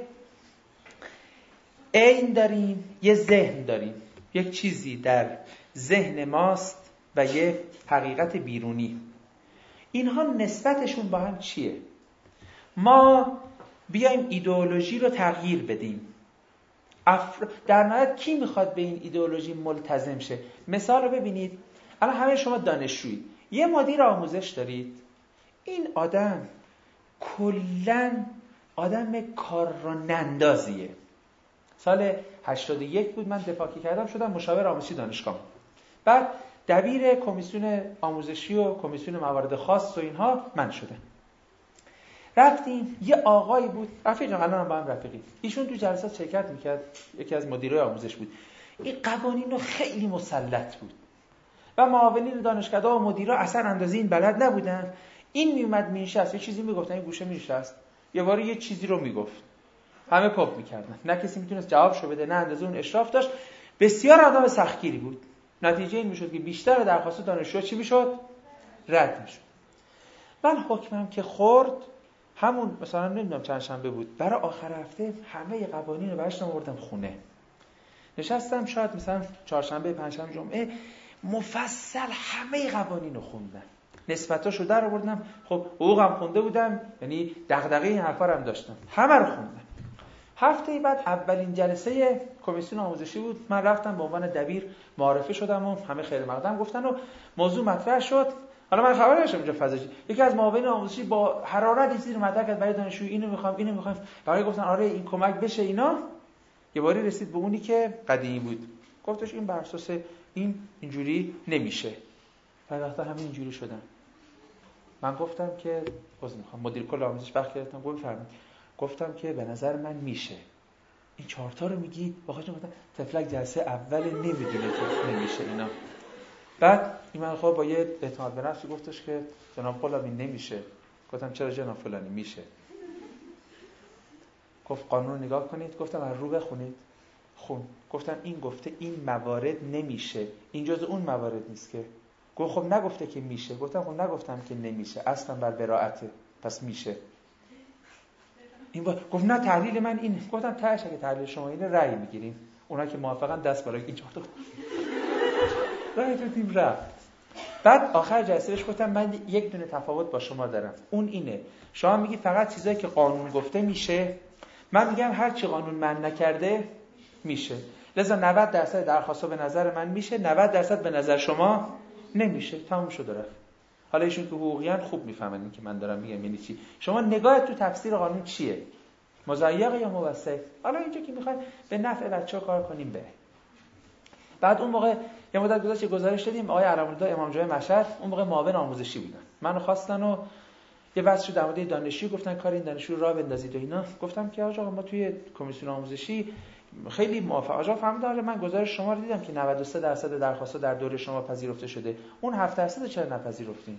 Speaker 1: عین داریم، یه ذهن داریم، یک چیزی در ذهن ماست و یه حقیقت بیرونی. اینها نسبتشون با هم چیه؟ ما بیایم ایدئولوژی رو تغییر بدیم. در نهایت کی میخواد به این ایدئولوژی ملتزم شه؟ مثال رو ببینید. الان همه شما دانشجویید، یه مدیر آموزش دارید. این آدم کلاً آدم کار رو نندازیه. سال 81 بود من دفاعی کردم، شدم مشاور آموزشی دانشگاه. بعد دبیر کمیسیون آموزشی و کمیسیون موارد خاص و اینها من شدم. رفتیم، یه آقایی بود، رفیق الان با هم رفیقیم. ایشون تو جلسات شرکت میکرد، یکی از مدیرای آموزش بود. این قوانین رو خیلی مسلط بود و معاونین دانشکده‌ها و مدیرا اصلا اندازه این بلد نبودن. این میومد مینشست، یه چیزی میگفت، این گوشه مینشست، یه باری یه چیزی رو میگفت، همه پاپ میکردن، نه کسی میتونست جوابشو بده، نه اندازه اون اشراف داشت. بسیار آدم سختگیری بود. نتیجه این میشد که بیشتر درخواست دانشجو چی میشد؟ رد میشد. من حکمم که خورد، همون مثلا نمیدونم چند شنبه بود، برای آخر هفته همه قوانین رو براشون آوردم خونه. نشستم شاید مثلا چهارشنبه، پنجشنبه، جمعه مفصل همه قوانین رو خوندم. نسبتاشو در آوردم. خب حقوقم خونده بودم، یعنی دغدغه این حرفا رو هم داشتم. همه رو خوندم. هفته بعد اولین جلسه کمیسیون آموزشی بود. من رفتم به عنوان دبیر معرفی شدم و همه خیر مقدم گفتن و موضوع مطرح شد. حالا من خبر نداشتم اینجا فضایی. یکی از معاونین آموزشی با حرارت چیزی رو مطرح کرد برای دانشجو، اینو میخوام. برای گفتن آره این کمک بشه اینا. یه باری رسید به اونی که قدیمی بود. گفتش این بر اساس این اینجوری نمیشه. بعد وقتا همین اینجوری شدن. من گفتم که مدیر کل آموزش بخش گرفتم، گفتم که به نظر من میشه. این 4 تا رو میگی؟ واقعا گفتم تفلک جلسه اول نمیدونه که نمیشه اینا. بعد این من خب با یه اعتماد به نفسی گفتش که جناب فلانی نمیشه. گفتم چرا جناب فلانی میشه؟ گفت قانون نگاه کنید. گفتم از رو بخونید. گفتم این گفته این موارد نمیشه، این جز اون موارد نیست که. گفت خب نگفته که میشه. گفتم خب نگفتم که نمیشه، اصلا بر براءته، پس میشه. این گفت نه تحلیل من این. گفتم تاش اگه تحلیل شما اینه رأی میگیریم. اونا که موافقن دست بالا اینجا تو رأی دادیم رفت. بعد آخر جلسه بهش گفتم من یک دونه تفاوت با شما دارم، اون اینه شما میگی فقط چیزایی که قانون گفته میشه، من میگم هر چی قانون من نکرده میشه. لذا 90% درخواست‌ها به نظر من میشه، 90% به نظر شما نمیشه. تموم شد رفت. حالا ایشون که حقوقیان خوب میفهمن این که من دارم میگم یعنی چی. شما نگاهت تو تفسیر قانون چیه؟ مضیق یا موسع؟ حالا اینجا که میخوایم به نفع بچه‌ها کار کنیم بره. بعد اون موقع یه مدت گذشت گزارش دادیم آقای علم‌الله امام جمعه مشهد اون موقع معاون آموزشی بودن. منو خواستن و یه بحث شد در مورد دانشجو، گفتن کار این دانشجو رو راه بندازید و اینا. گفتم که آقا ما توی کمیسیون آموزشی خیلی موافق. آقا فهمیدم من گزارش شما رو دیدم که 93% درخواست‌ها در دوره شما پذیرفته شده. اون 7% چرا نپذیرفتین؟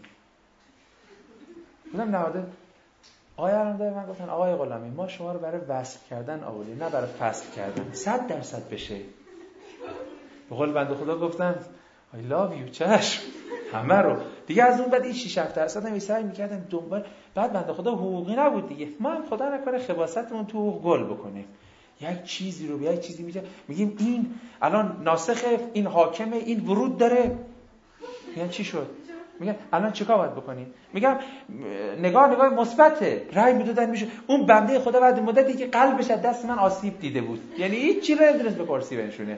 Speaker 1: گفتم 90. آقای علم‌الله من گفتن آقای غلامی ما شما رو برای وصل کردن آوردیم نه برای فصل کردن. 100% بشه. به قول بنده خدا گفتم I love you چشم همه رو دیگه. از اون بعد این 6-7% هم سعی می‌کردم دنبال. بعد بنده خدا حقوقی نبود دیگه. ما هم خدا نکنه خباثتمون تو حقوق گل بکنیم، یک چیزی رو به یک چیزی میگیم این الان ناسخ، این حاکمه، این ورود داره. میگن چی شد؟ میگن الان چیکار باید بکنیم؟ میگم نگاه مثبته. رأی میدادن میشه. اون بنده خدا بعد مدتی که قلبش از دست من آسیب دیده بود، یعنی هیچ چیزی رو نمی‌تونست به کرسی بنشونه.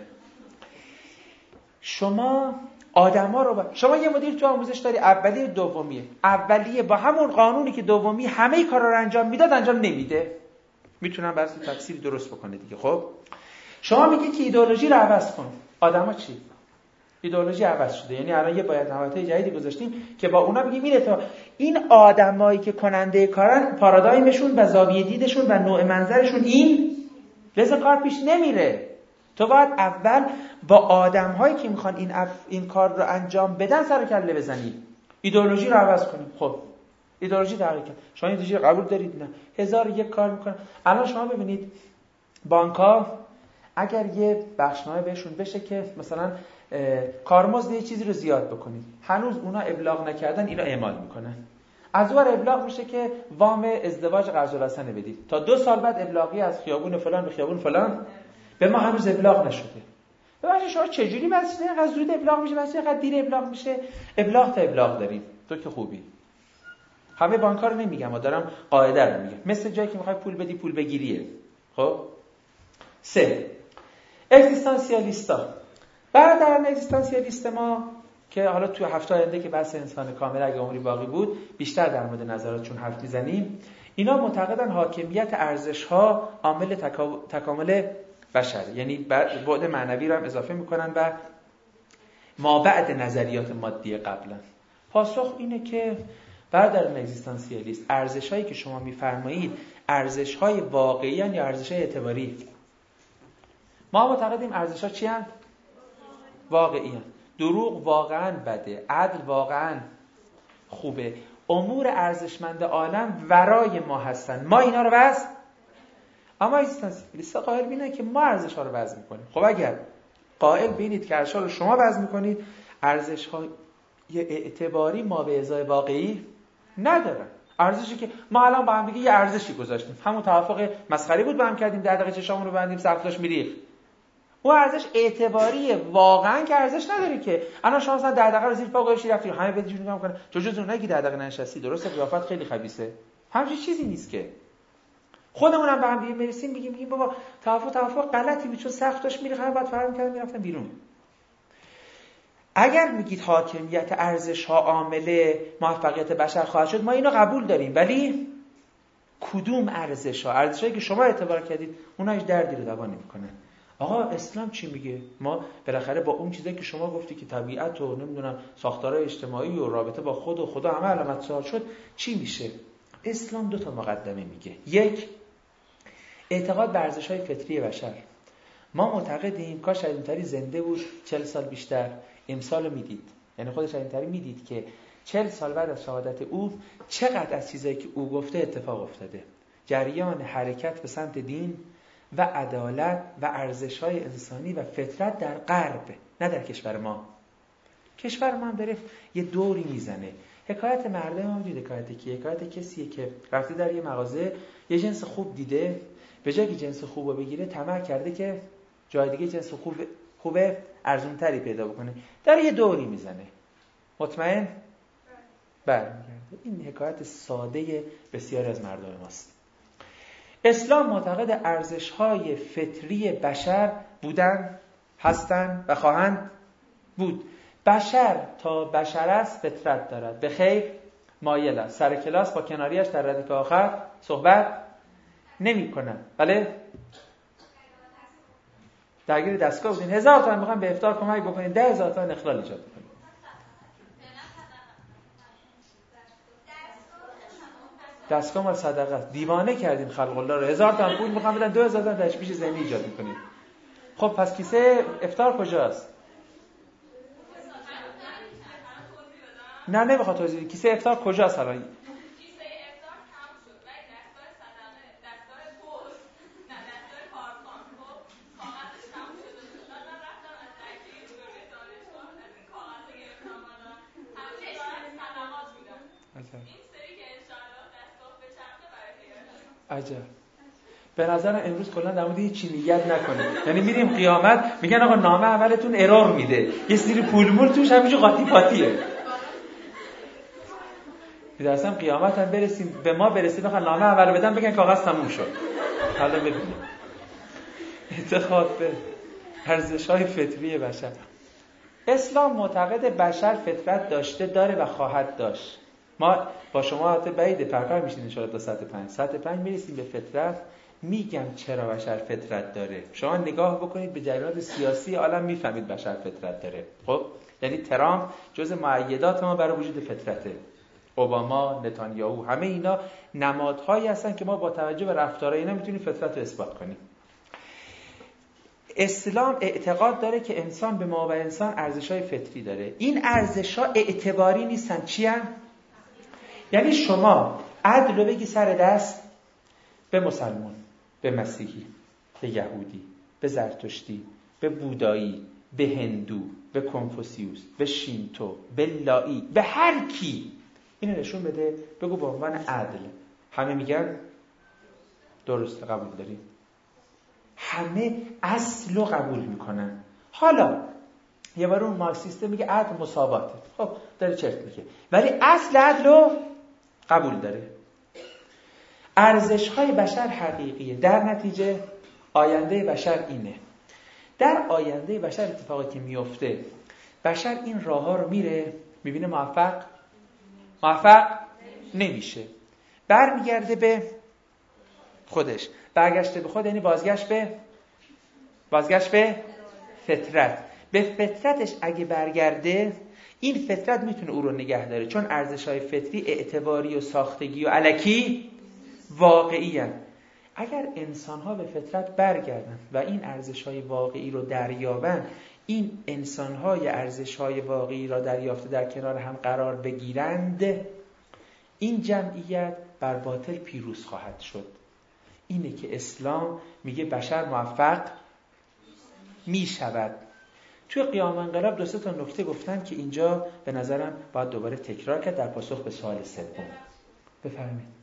Speaker 1: شما آدما رو شما یه مدیر تو آموزش داری اولیه دومیه. اولیه با همون قانونی که دومی همه کارا رو انجام میداد انجام نمیده. میتونم بحث تفسیری درست بکنه دیگه. خب شما میگید که ایدئولوژی رو عوض کن. آدما چی؟ ایدئولوژی عوض شده، یعنی الان یه باید نهایت‌های جدیدی گذاشتیم که با اونا بگیم این آدمایی که کننده کارن پارادایمشون و زاویه دیدشون و نوع منظرشون این لذا کار پیش نمیره. تو باید اول با آدم‌هایی که میخوان این کار رو انجام بدن سر و کله بزنی، ایدئولوژی رو عوض کنیم. خب ایدئولوژی تغییر کرد. شما ایدئولوژی قبول دارید؟ نه. 1001 کار میکنن. الان شما ببینید بانک‌ها اگر یه بخشنامه بهشون بشه که مثلا کارمزد یه چیزی رو زیاد بکنید، هنوز اونا ابلاغ نکردن، اینا اعمال میکنن. از اون ابلاغ میشه که وام ازدواج قرض الحسنه بدید، تا 2 سال بعد ابلاغی از خیابون فلان به خیابون فلان به ما هنوز ابلاغ نشده. ببخشید شما چجوری واسه اینقدر زود ابلاغ میشه، واسه اینقدر دیر ابلاغ میشه؟ ابلاغ تا ابلاغ داریم. تو که خوبی. همه بانک‌ها رو نمیگم، ما دارم قاعده رو میگم. مثل جایی که میخوای پول بدی پول بگیریه. خب 3 اگزیستانسیالیستا. برادران اگزیستانسیالیست ما که حالا تو هفته آینده که بحث انسان کامل اگه عمری باقی بود بیشتر در مورد نظراتشون حرف میزنیم، اینا معتقدن حاکمیت ارزش‌ها عامل تکامل بشر، یعنی بعد معنوی رو هم اضافه میکنن و ما بعد نظریات مادی قبلا. پاسخ اینه که برادران اگزیستانسیالیست ارزش‌هایی که شما میفرمایید ارزش‌های واقعی ان یا ارزش‌های اعتباری؟ ما معتقدیم ارزش‌ها چی ان؟ واقعی ان. دروغ واقعاً بده، عدل واقعاً خوبه، امور ارزشمند عالم ورای ما هستن، ما اینا رو وضع. اما اگزیستانسیالیست قائل بینن که ما ارزش‌ها رو وضع می‌کنیم. خب اگر قائل بینید که ارزش‌ها رو شما وضع می‌کنید، ارزش‌های اعتباری ما به ازای واقعی ندارن. ارزشی که ما الان با هم دیگه یه ارزشی گذاشتیم، همون توافق مسخره بود با هم کردیم، 10 دقیقه چشامون رو بندیم صرف داشت میریخ. اون ارزش اعتباری واقعا که ارزش نداره که. الان شما مثلا 10 دقیقه رو زیر پا گذاشتی رفتی همه به جون نگاه می‌کنن، جوجو نگی 10 دقیقه نشستی، درسته قیافت خیلی خبیثه، همچین چیزی نیست که. خودمون هم به هم دیگه میرسیم میگیم بابا توافق غلطی بود چون سخت داشت میره، همه بعد فرام کردن میرفتن بیرون. اگر میگید حاکمیت ارزش‌ها عامل موفقیت بشر خواهد شد، ما اینو قبول داریم، ولی کدوم ارزش‌ها؟ ارزش‌هایی که شما اعتبار کردید اونها هیچ دردی رو دوا نمی‌کنن. آقا اسلام چی میگه؟ ما بالاخره با اون چیزایی که شما گفتی که طبیعت و نمیدونم ساختارهای اجتماعی و رابطه با خود و خدا همه علامت سوال شد، چی میشه؟ اسلام 2 تا مقدمه میگه. 1 اعتقاد به ارزش‌های فطری بشر. ما معتقدیم کاش شهیدتری زنده بود 40 سال بیشتر امسال میدید، یعنی خود شهیدتری میدید که 40 سال بعد از شهادت او چقدر از چیزایی که او گفته اتفاق افتاده. جریان حرکت به سمت دین و عدالت و ارزش‌های انسانی و فطرت در غرب، نه در کشور ما. کشور ما هم داره یه دوری میزنه، حکایت مردم ما میدونید حکایت کیه؟ حکایت کسیه که رفته در یه مغازه یه جنس خوب دیده، به جای که جنس خوبو بگیره طمع کرده که جای دیگه جنس خوبه ارزان‌تری پیدا بکنه، در یه دوری میزنه، مطمئن برمیگرده. این حکایت ساده بسیاری از مردم ماست. اسلام معتقد ارزش‌های فطری بشر بودن، هستند و خواهند بود. بشر تا بشر است فطرت دارد، به خیر مایل است، سر کلاس با کناریش در ردیف آخر صحبت نمی کنند. بله؟ درگیر دستگاه بودین 1000 تومان میخوام به افطار کمک بکنین، 10,000 تومان اخلال ایجاد کنین. دستگاه مال صدقه است. دیوانه کردین خلق الله رو. 1000 تومان پول میخوام بدن، 2000 تومان تشویش ذهنی ایجاد میکنین. خب پس کیسه افطار کجاست؟ نه نمیخواد توضیح بدی. کیسه افطار کجاست الان؟
Speaker 2: کیسه افطار تموم شد ولی دستگاه صدقه، دستگاه پست، نه دستگاه کارتون، خب کاغذش تموم شده بود. من رفتم از ترکیه روبروی دانشگاه از این کاغذ گرفتم اومدم. همه دارن صدقات میدن. این سری که انشالله دستگاه بچرخه برای خیرات.
Speaker 1: عجب. به نظرم امروز کلا در مورد چی نیت نکنید. یعنی میریم قیامت میگن آقا نامه اولتون ارور میده، یه سری پول مول توش همیشه قاطی پاتیه. می‌درسم قیامت هم برسیم به ما برسیم بخوام نامه اول بدن بگن کاغذ تموم شد. حالا ببینیم. اعتقاد به ارزش‌های فطری بشر. اسلام معتقد بشر فطرت داشته، داره و خواهد داشت. ما با شما حتی بعید پرپر میشین ان شاءالله تا ساعت 5 میرسیم به فطرت. میگم چرا بشر فطرت داره. شما نگاه بکنید به جریانات سیاسی عالم میفهمید بشر فطرت داره. خب یعنی ترامپ جز مؤیدات ما برای وجود فطرته. اوباما، نتانیاهو، همه اینا نمادهایی هستن که ما با توجه به رفتارهای اینا میتونیم فطرت رو اثبات کنیم. اسلام اعتقاد داره که انسان به ما و انسان ارزش‌های فطری داره. این ارزش‌ها اعتباری نیستن. چی هستن؟ یعنی شما عدل رو بگی سر دست به مسلمان، به مسیحی، به یهودی، به زرتشتی، به بودایی، به هندو، به کنفوسیوس، به شینتو، به لائی، به هر کی اینو نشون بده، بگو به عنوان عدل. همه میگن درسته، قبول داریم. همه اصل رو قبول میکنن. حالا یه بار اون مارکسیسته میگه عدل مساواته. خب داره چرت میگه، ولی اصل عدل رو قبول داره. ارزش‌های بشر حقیقیه. در نتیجه آینده بشر اینه. در آینده بشر اتفاقی که میفته، بشر این راه‌ها رو میره، میبینه موفق نمیشه، برمیگرده به خودش. برگشته به خود یعنی بازگشت به فطرت. به فطرتش اگه برگرده، این فطرت میتونه او رو نگه داره، چون ارزش‌های فطری اعتباری و ساختگی و الکی واقعی هستند. اگر انسان‌ها به فطرت برگردن و این ارزش‌های واقعی رو دریابن، این انسان‌های ارزش‌های واقعی را دریافته در کنار هم قرار بگیرند، این جمعیت بر باطل پیروز خواهد شد. اینه که اسلام میگه بشر موفق میشود. توی قیام انقلاب 2 تا نکته گفتم که اینجا به نظرم باید دوباره تکرار کرد در پاسخ به سوال سوم. بفرمایید.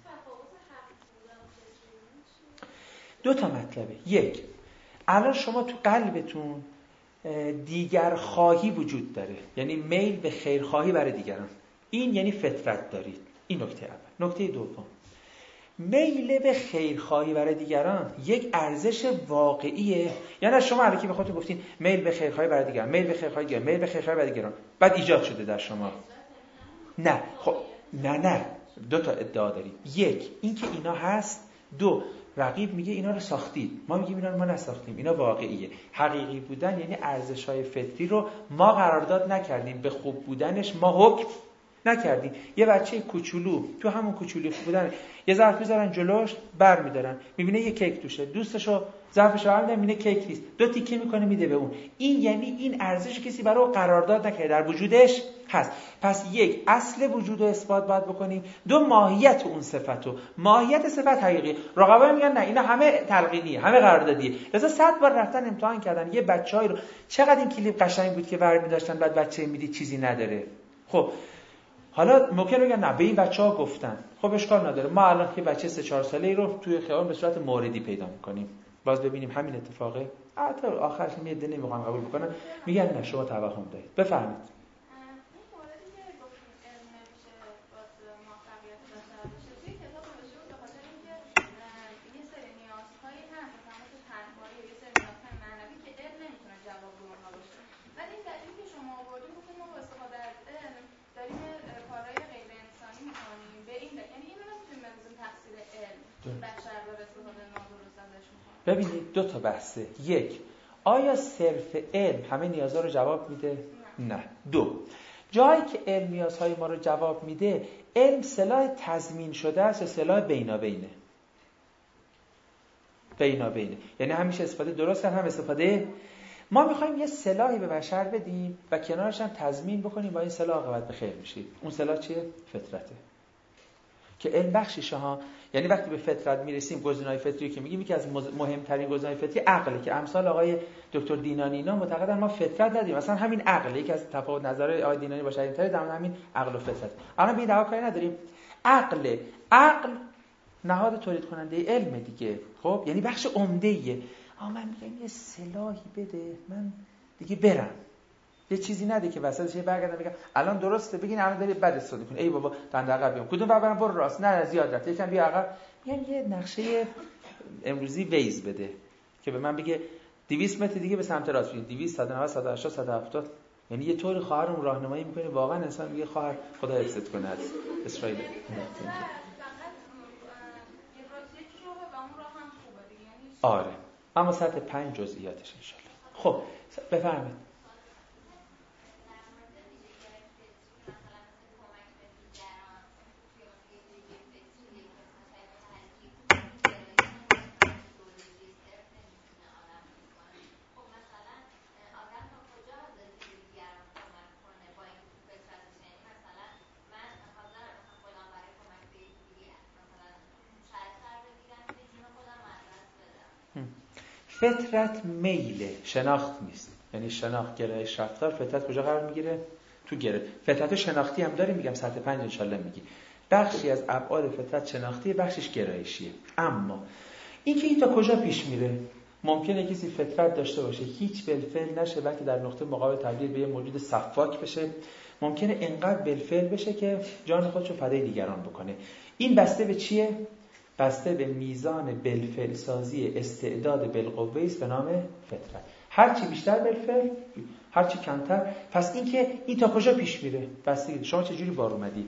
Speaker 1: 2 تا مطلبه. 1، الان شما تو قلبتون دیگر خواهی وجود داره، یعنی میل به خیرخواهی برای دیگران. این یعنی فطرت دارید. این نکته اول. نکته دوم، میل به خیرخواهی برای دیگران یک ارزش واقعیه. یعنی شما الکی به خودتون گفتین میل به خیرخواهی برای دیگران، میل به خیرخواهی دیگران، میل به خیرخواهی برای دیگران، بعد ایجاد شده در شما. نه خب نه 2 تا ادعا دارید. 1 اینکه اینا هست. 2 رقیب میگه اینا رو ساختید، ما میگیم اینا رو ما نساختیم، اینا واقعیه. حقیقی بودن یعنی ارزش‌های فطری رو ما قرارداد نکردیم، به خوب بودنش ما حکم نکردیم. یه بچه کوچولو تو همون کوچولی بودن یه ظرف میذارن جلوش، برمی‌دارن، میبینه یه کیک توشه، دوستشو ظرفشو برمی‌داره، میبینه کیک نیست، 2 تیکه میکنه میده به اون. این یعنی این ارزش کسی برای قرارداد نکرده، در وجودش هست. پس 1 اصل وجود و اثبات باید بکنیم. 2 ماهیت اون صفتو. ماهیت صفت حقیقی. رقبا میگن نه اینا همه تلقینیه، همه قراردادیه. لذا 100 بار رفتن امتحان کردن. یه بچه‌ای رو چقدر این کلیپ قشنگ بود که برمی داشتن، بعد بچه میدید چیزی نداره. خب حالا ممکنه بگن نه به این بچه‌ها گفتن، خب اشکال نداره، ما الان که بچه 3-4 ساله‌ای رو توی خیابان به صورت موردی پیدا می‌کنیم، باز ببینیم همین اتفاقه، حتی آخرش یه دونه نمیخوان قبول بکنن، میگن نه شما توهم دارید. بفرمایید. ببینید دو تا بحثه. یک، آیا صرف علم همه نیازها رو جواب میده؟ نه. دو، جایی که علم نیازهای ما رو جواب میده، علم سلاح تضمین شده است یا سلاح بینابینه؟ بینابینه، یعنی همیشه استفاده درست هم استفاده. ما میخوایم یه سلاحی به بشر بدیم و کنارش هم تضمین بکنیم با این سلاح عاقبت به خیر میشید. اون سلاح چیه؟ فطرته که علم بخشیشه ها. یعنی وقتی به فطرت میرسیم، گزینه‌های فطری که میگیم یکی از مهمترین گزینه‌های فطری عقله، که امثال آقای دکتر دینانی اینا معتقدن ما فطرت نداریم. مثلا همین عقل، یکی از تفاوت نظرهای آقای دینانی با شریعت در همین عقل و فطرت. الان به این دعوا کاری نداریم. عقل نهاد تولید کننده علم دیگه، خب یعنی بخش عمده‌ایه. من میگم یه سلاحی بده من دیگه برم، یه چیزی نده که وسطش برگردم بگم الان درسته، بگین الان داری بد استفاده کنی، ای بابا دنده عقب بیام، کدوم برم برو راست، نه زیاد رفت، یکم بیا عقب. یه نقشه امروزی ویز بده که به من بگه 200 متر دیگه به سمت راست برید، 200 190 180 170. یعنی یه طور خواهرم راهنمایی میکنه، واقعا انسان میگه خواهر خدا حفظت کنه از اسرائیل. آره، اما سطح 5 جزئیاتش ان شاءالله. خب بفرمایید. فطرت میله، شناخت نیست. یعنی شناخت گرایش رفتار، فطرت کجا قرار میگیره؟ تو گره. فطرت شناختی هم داریم، میگم سطح 5 ان شاء الله میگی. بخشی از ابعاد فطرت شناختیه، بخشش گرایشیه. اما اینکه این تا کجا پیش میره؟ ممکنه کسی فطرت داشته باشه هیچ بالفعل نشه، بلکه در نقطه مقابل تبدیل به یه موجود سفاک بشه. ممکنه انقدر بالفعل بشه که جان خودشو فدای دیگران بکنه. این بسته به چیه؟ بسته به میزان بالفعل سازی استعداد بالقوه است به نام فطرت. هر چی بیشتر بالفعل، هر چی کمتر. پس اینکه این تا کجا پیش میره بستگی شما چه جوری بار اومدید.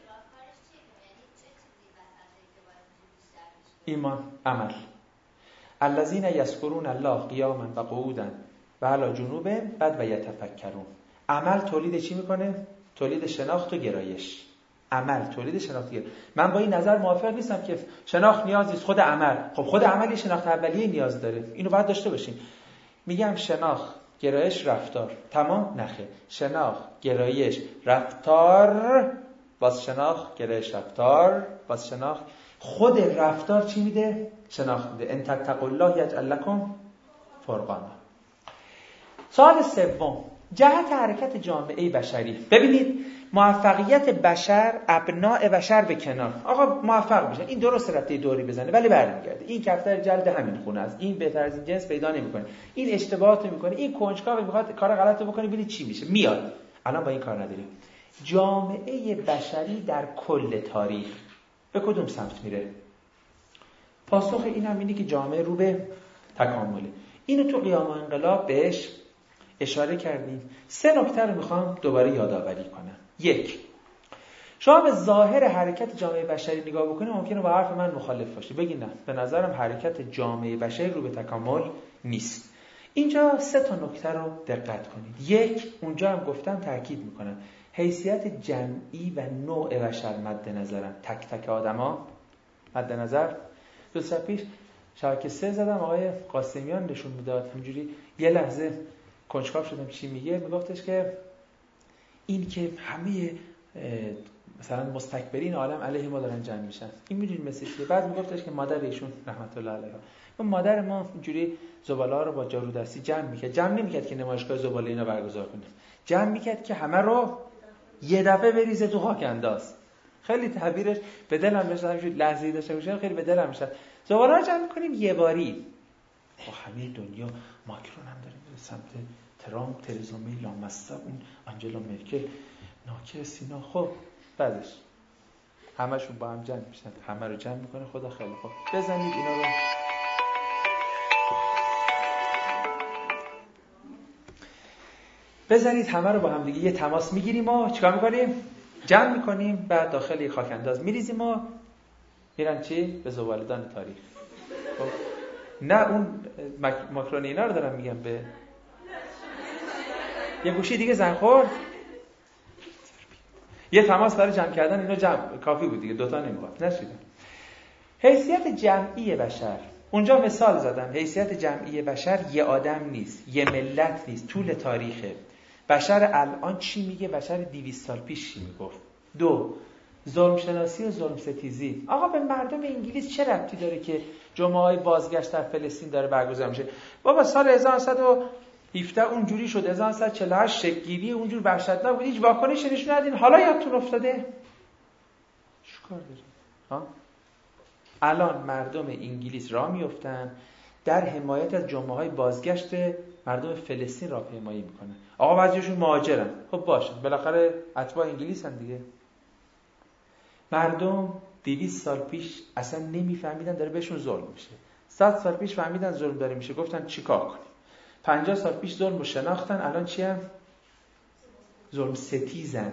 Speaker 1: ایمان، عمل. الذین یذکرون الله قیاما و قعودا و علی جنوبهم بعد و یتفکرون. عمل تولید چی میکنه؟ تولید شناخت و گرایش. عمل تولید شناخت. من با این نظر موافق نیستم که شناخت نیاز نیست، خود عمل. خب خود عمل یه شناخت اولیه نیاز داره، اینو باید داشته باشیم. میگم شناخت گرایش رفتار تمام نخه، شناخت گرایش رفتار باز شناخت گرایش رفتار باز شناخت. خود رفتار چی میده؟ شناخت میده. ان تتقوا الله یجعل لکم فرقانا. سوال سوم، جهت حرکت جامعه بشری. ببینید موفقیت بشر، ابناء بشر به کنار، آقا موفق بشن، این درست رفته دوری بزنه ولی برمیگرده، این کفتر جلد همین خونه است، این بهتر از این جنس پیدا نمیکنه، این اشتباهات میکنه، این کنجکاو میخواد کار غلطو بکنه، ببینید چی میشه، میاد. الان با این کار نداریم. جامعه بشری در کل تاریخ به کدوم سمت میره؟ پاسخ این هم اینه که جامعه رو به تکامله. اینو تو قیام و انقلاب بهش اشاره کردیم. 3 نکته رو میخوام دوباره یادآوری کنم. 1، شما به ظاهر حرکت جامعه بشری نگاه بکنید، ممکنه با حرف من مخالف باشید، بگید نه به نظرم حرکت جامعه بشری رو به تکامل نیست. اینجا 3 تا نکته رو دقت کنید. 1، اونجا هم گفتم تاکید میکنم، حیثیت جمعی و نوع بشر مد نظرم، تک تک آدما مد نظر. 2 سال پیش شبکه 3 زدم، آقای قاسمیان نشون میداد، همینجوری یه لحظه کنجکاو شدم چی میگه. میگفتش که این که همه مثلا مستکبرین عالم علیه ما دارن جمع میشن، این میدونید مثل چیه. بعد میگفتش که مادر ایشون رحمت الله علیها، مادر ما اینجوری زباله ها رو با جارو دستی جمع نمیکرد که نمایشگاه زباله اینا برگزار کنه، جمع میکرد که همه رو یه دفعه بریزه تو خاک انداز. خیلی تعبیرش به دلم میاد، همین لحظه‌ای داشته باشم خیلی به دلم میاد. دوباره جمع می‌کنیم یه باری. با همه دنیا ماکرون هم داریم به سمت ترامپ، ترزا می، لامصب، اون آنجلا مرکل، ناکر سینا. خب بعدش همشون با هم جمع میشن، همه رو جمع میکنه خدا. خیلی خوب بزنید اینا رو. بزنید همه رو با هم دیگه یه تماس میگیریم و چیکار میکنیم؟ جمع میکنیم، بعد داخل یک خاک انداز میریزیم و میرن چی؟ به زبالدان تاریخ. خب نه اون ماکرون اینا رو دارم میگم، به یه گوشی دیگه زنگ خورد. یه تماس برای جمع کردن اینا جمع کافی بود دیگه، دوتا نمیخواد. نشیدم. حیثیت جمعی بشر، اونجا مثال زدم، حیثیت جمعی بشر یه آدم نیست، یه ملت نیست، طول تاریخه. بشر الان چی میگه، بشر 200 سال پیش چی میگفت. 2. ظلم شناسی و ظلم ستیزی. آقا به مردم انگلیس چه ربطی داره که جمعه‌های بازگشت در فلسطین داره برگزار میشه؟ بابا سال 1917 اونجوری شد، 1948 شکل‌گیری اونجور وحشتناک بود، هیچ واکنشی نشون ندین، حالا یادتون افتاده؟ چیکار دارین؟ ها؟ الان مردم انگلیس راه میافتن در حمایت از جمعه‌های بازگشت مردم فلسطین راهپیمایی میکنن. آقا بعضیشون مهاجرن، خب باشه، بالاخره اتباع انگلیسن دیگه. مردم 200 سال پیش اصلا نمیفهمیدن داره بهشون ظلم میشه. 100 سال پیش فهمیدن ظلم داره میشه، گفتن چیکار کنیم. 50 سال پیش ظلم رو شناختن، الان چی هم؟ ظلم ستیزن.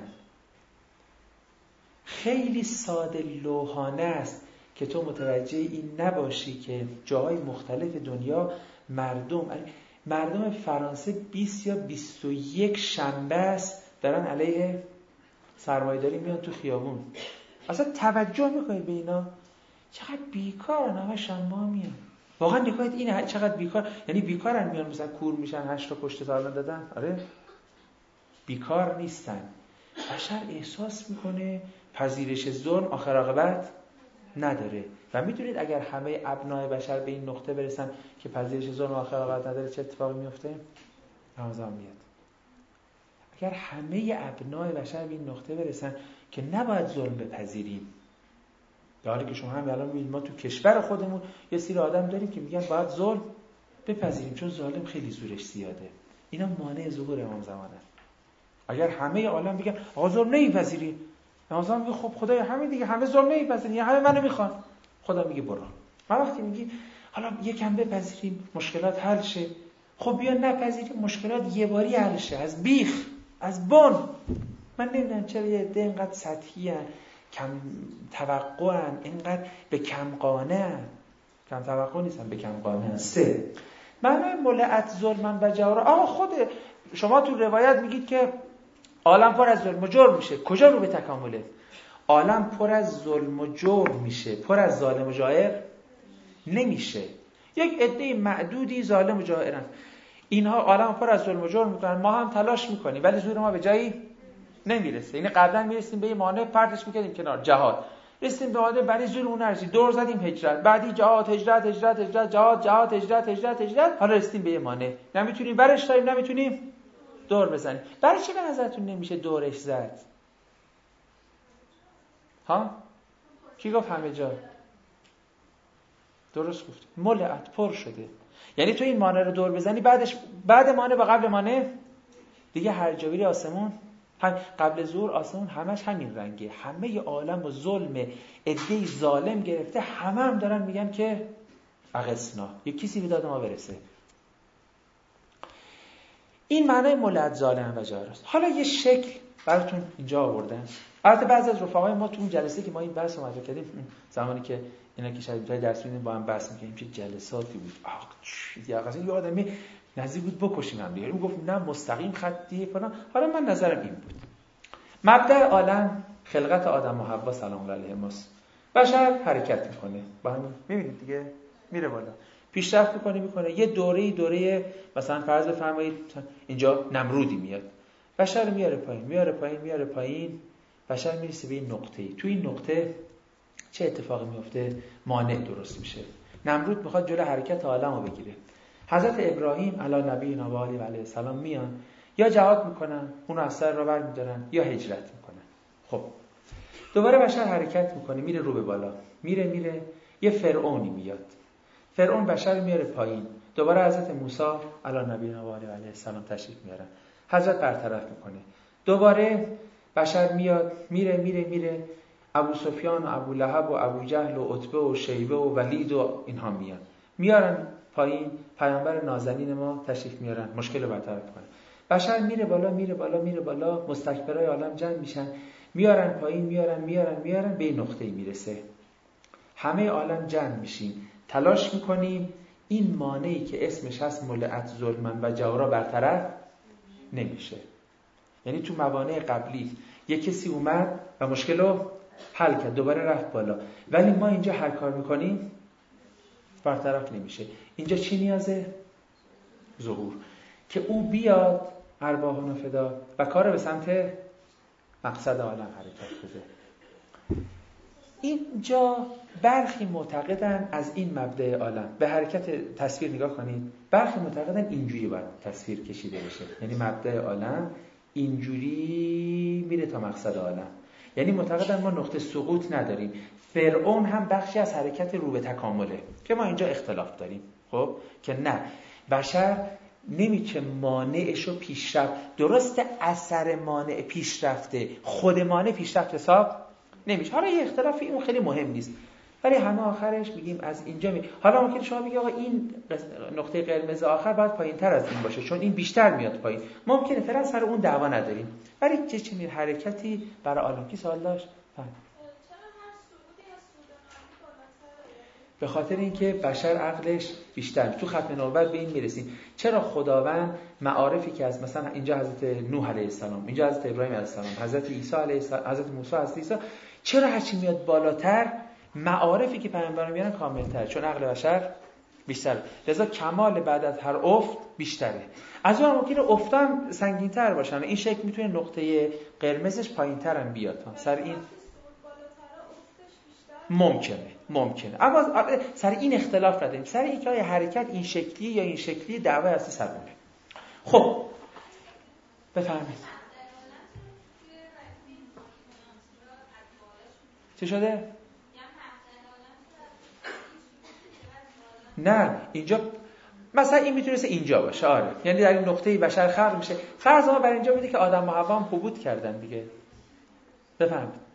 Speaker 1: خیلی ساده لوحانه است که تو متوجه این نباشی که جاهای مختلف دنیا مردم فرانسه 20 یا 21 شنبه است دارن علیه سرمایه‌داری میان تو خیابون. اصلا توجه میکنید به اینا؟ چقدر بیکارن، همه شنبه میان. واقعا نگاهید این چقدر بیکار، یعنی بیکارن میان مثلا کور میشن 8 تا کشته سالان دادن. آره بیکار نیستن. بشر احساس میکنه پذیرش ظلم آخر عاقبت نداره. و میدونید اگر همه ابنای بشر به این نقطه برسن که پذیرش ظلم آخر عاقبت نداره چه اتفاقی میفته؟ رمضان میاد. اگر همه ابنای بشر به این نقطه برسن که نباید ظلم بپذیریم، در حالی که شما هم الان میبینید ما تو کشور خودمون یه سری آدم داریم که میگن باید ظلم بپذیریم چون ظالم خیلی زورش زیاده. اینا مانع ظهور امام زمانه. اگر همه عالم بگن آقا ظلم نمیپذیریم، امام زمان میگه خب خدای همین دیگه، همه ظلم نمیپذیرن، همه منو میخوان. خدا میگه برو. ما وقتی میگی حالا یکم بپذیریم مشکلات حل شه، خب بیا نپذیریم مشکلات یه باری حل شه، از بیخ، از بن. من نمیدونم چرا یه عده اینقدر سطحی ان، کم توقع ان، اینقدر به کم قانع. کم توقع نیستن، به کم قانع. 3. معنای ملعت ظلمن و جورا. آقا خود شما تو روایت میگید که عالم پر از ظلم و جور میشه. کجا رو به تکامله؟ عالم پر از ظلم و جور میشه، پر از ظالم و جائر نمیشه. یک عده معدودی ظالم و جائرن. اینها عالم پر از ظلم و جور میکنن، ما هم تلاش میکنیم ولی زور ما به جایی نمیرسه. یعنی قبلا میرسیم به یه مانع پرتش میکردیم کنار، جهاد. رسیدیم به مانع برای زورمون نرسید، دور زدیم هجرت، بعدی جهاد، هجرت، هجرت، هجرت، جهاد، جهاد، هجرت، هجرت، هجرت. حالا رسیدیم به یه مانع، نمیتونیم برش داریم، نمیتونیم دور بزنیم. برای چی به نظرتون نمیشه دورش زد؟ ها؟ کی گفت همه جا؟ درست گفت. ملعت پر شده. یعنی تو این مانع رو دور بزنی، بعد مانع با قبل مانع دیگه هر جا بری آسمون قبل ظهور آسمون همش همین رنگه. همه عالم و ظلم عده‌ای ظالم گرفته، همه هم دارن میگن که اغسنا، یک کسی به داد ما برسه. این معنای ملعت ظالم و جائر است. حالا یه شکل براتون اینجا آوردن. البته بعضی از رفقای ما تو اون جلسه که ما این بحث رو مطرح کردیم، زمانی که اینا که شاید درس میدیم با هم بحث می‌کردیم، چه جلساتی بود. چیزی اصلا یه آدمی نزدیک بود بکشیم هم دیگه. اون گفت نه مستقیم خطی فلان. حالا من نظرم این بود. مبدأ عالم خلقت آدم و حوا سلام علیهم است. بشر حرکت میکنه. با همین میبینید دیگه میره بالا. پیشرفت میکنه. یه دوره مثلا فرض بفرمایید اینجا نمرودی میاد. بشر میاره پایین. بشر میرسه به این نقطه‌ای. تو این نقطه چه اتفاقی میفته؟ مانع درست میشه. نمرود میخواد جلو حرکت عالم رو بگیره. حضرت ابراهیم علی نبینا و علیه السلام میان، یا جهاد میکنن، اونو از سر رو بر میدارن، یا هجرت میکنن. خب دوباره بشر حرکت میکنه، میره رو به بالا، میره یه فرعونی میاد، فرعون بشر میاره پایین، دوباره حضرت موسی علی نبینا و علیه السلام تشریف میارن، حضرت برطرف میکنه، دوباره بشر میاد میره ابو سفیان و ابو لهب و ابو جهل و عتبه و شیبه و ولید و اینها میارن پایین، پیامبر نازنین ما تشریف میارن، مشکل رو برطرف کنه. بشر میره بالا، مستکبرای عالم جمع میشن، میارن پایین، میارن به این نقطه‌ای میرسه. همه عالم جمع میشیم، تلاش میکنیم این مانعی که اسمش هست ملعت ظلمن و جورا برطرف نمیشه. یعنی تو موانع قبلی یک کسی اومد و مشکل رو حل کرد، دوباره رفت بالا، ولی ما اینجا هر کار میکنیم برطرف نمیشه. اینجا چی نیازه؟ ظهور، که او بیاد ارواحنا فدا و کار به سمت مقصد عالم حرکت بده. اینجا برخی معتقدن از این مبدأ عالم به حرکت تصویر نگاه کنید، برخی معتقدن اینجوری باید تصویر کشیده بشه، یعنی مبدأ عالم اینجوری میره تا مقصد عالم. یعنی معتقدن ما نقطه سقوط نداریم، فرعون هم بخشی از حرکت رو به تکامله که ما اینجا اختلاف داریم. خب که نه، بشر نمیشه مانعشو پیشرفت، درسته اثر مانع پیشرفته، خود مانع پیشرفت حساب نمیشه. حالا یه اختلافی اون خیلی مهم نیست، ولی همه آخرش میگیم از اینجا حالا ممکنه شما بگید آقا این نقطه قرمز آخر باید پایین‌تر از این باشه چون این بیشتر میاد پایین. ممکنه فعلا سر اون دعوا نداریم، ولی چه چنین حرکتی برای عالم. کی سوال داشت؟ به خاطر اینکه بشر عقلش بیشتر، تو ختم نوبت به این میرسیم چرا خداوند معارفی که از مثلا اینجا حضرت نوح علیه السلام، اینجا حضرت ابراهیم علیه السلام، حضرت عیسی علیه السلام، حضرت موسی، حضرت عیسی، چرا هرچی میاد بالاتر معارفی که پیامبران میارن کاملتر، چون عقل بشر بیشتره، لذا کمال بعد از هر افت بیشتره. از اون ممکنه افتان سنگین‌تر باشن، این شکل میتونه نقطه قرمزش پایین‌تر هم بیاد سر این ممکنه اما سر این اختلاف نداریم، سر اینکه آیا حرکت این شکلی یا این شکلی دعوا هستی سرونه. خب بفرمایید چه شده؟ نه اینجا مثلا این میتونست اینجا باشه، آره، یعنی در این نقطه‌ای بشر خلق میشه. فرض ما بر اینجا بده که آدم و حوا هم حبوط کردن دیگه. بفرمایید.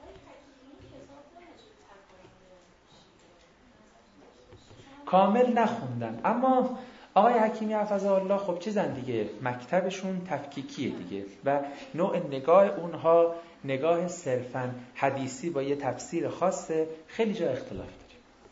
Speaker 1: کامل نخوندن، اما آقای حکیمی حفظه الله خب چیزن دیگه، مکتبشون تفکیکیه دیگه و نوع نگاه اونها نگاه صرفاً حدیثی با یه تفسیر خاصه، خیلی جا اختلاف داریم.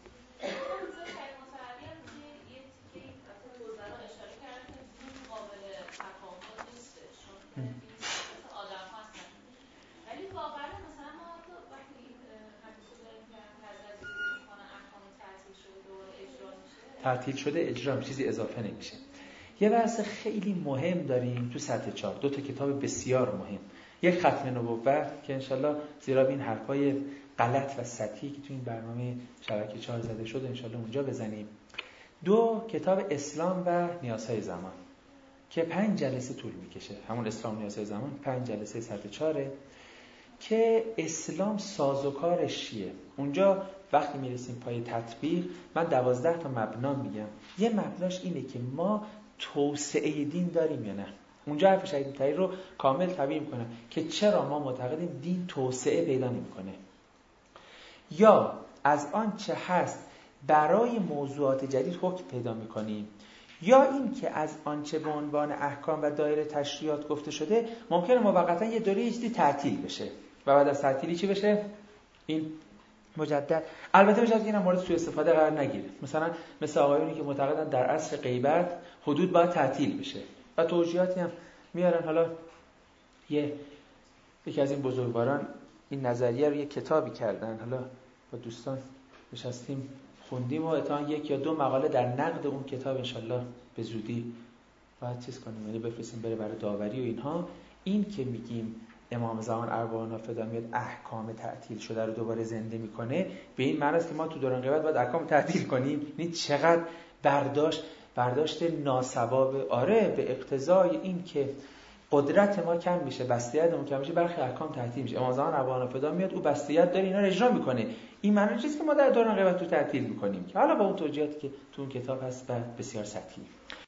Speaker 1: تعطیل شده اجرا چیزی اضافه نمیشه. یه بحث خیلی مهم داریم تو سطح 4، 2 تا کتاب بسیار مهم، یک ختم نبوت که انشالله زیرا این حرفای غلط و سطحی که تو این برنامه شبکه 4 زده شد انشالله اونجا بزنیم. 2 کتاب اسلام و نیازهای زمان که 5 جلسه طول میکشه، همون اسلام و نیازهای زمان 5 جلسه سطح 4 که اسلام سازوکارش چیه. اونجا وقتی میرسیم پای تطبیق من 12 تا مبنا میگم. یه مبناش اینه که ما توسعه دین داریم یا نه. اونجا حرف شهید طاهری رو کامل تعبیر میکنم که چرا ما معتقدیم دین توسعه پیدا نمیکنه، یا از آن چه هست برای موضوعات جدید حکم پیدا میکنیم، یا این که از آنچه به عنوان احکام و دایره تشریعات گفته شده ممکنه موقتا یه دوره چیزی تعطیل بشه و بعد از تعطیلی چی بشه؟ این مجدد. البته میشه که اینا مورد سوء استفاده قرار نگیره، مثلا مثل آقایونی که معتقدن در عصر غیبت حدود باید تعطیل بشه و توجیهاتی هم میارن. حالا یکی از این بزرگواران این نظریه رو یک کتابی کردن، حالا با دوستان نشستیم خوندیم و اتفاقا 1 یا 2 مقاله در نقد اون کتاب انشالله به زودی باید چیز کنیم، یعنی بفرستیم بره برای داوری و اینها. این که میگیم امام زمان ارواحنا فدا میاد احکام تعطیل شده رو دوباره زنده میکنه، به این معنی است که ما تو دوران غیبت باید احکام تعطیل کنیم. یعنی چقدر برداشت ناسواب. آره، به اقتضای این که قدرت ما کم میشه، بستیتمون کم میشه، برخی احکام تعطیل میشه. امام زمان روان فدا میاد، او بستیت داره اینا رو اجرا میکنه. این معنی نیست که ما در دوران غیبت رو تعطیل میکنیم، که حالا با اون توجیهاتی که تو اون کتاب هست بسیار سطحی.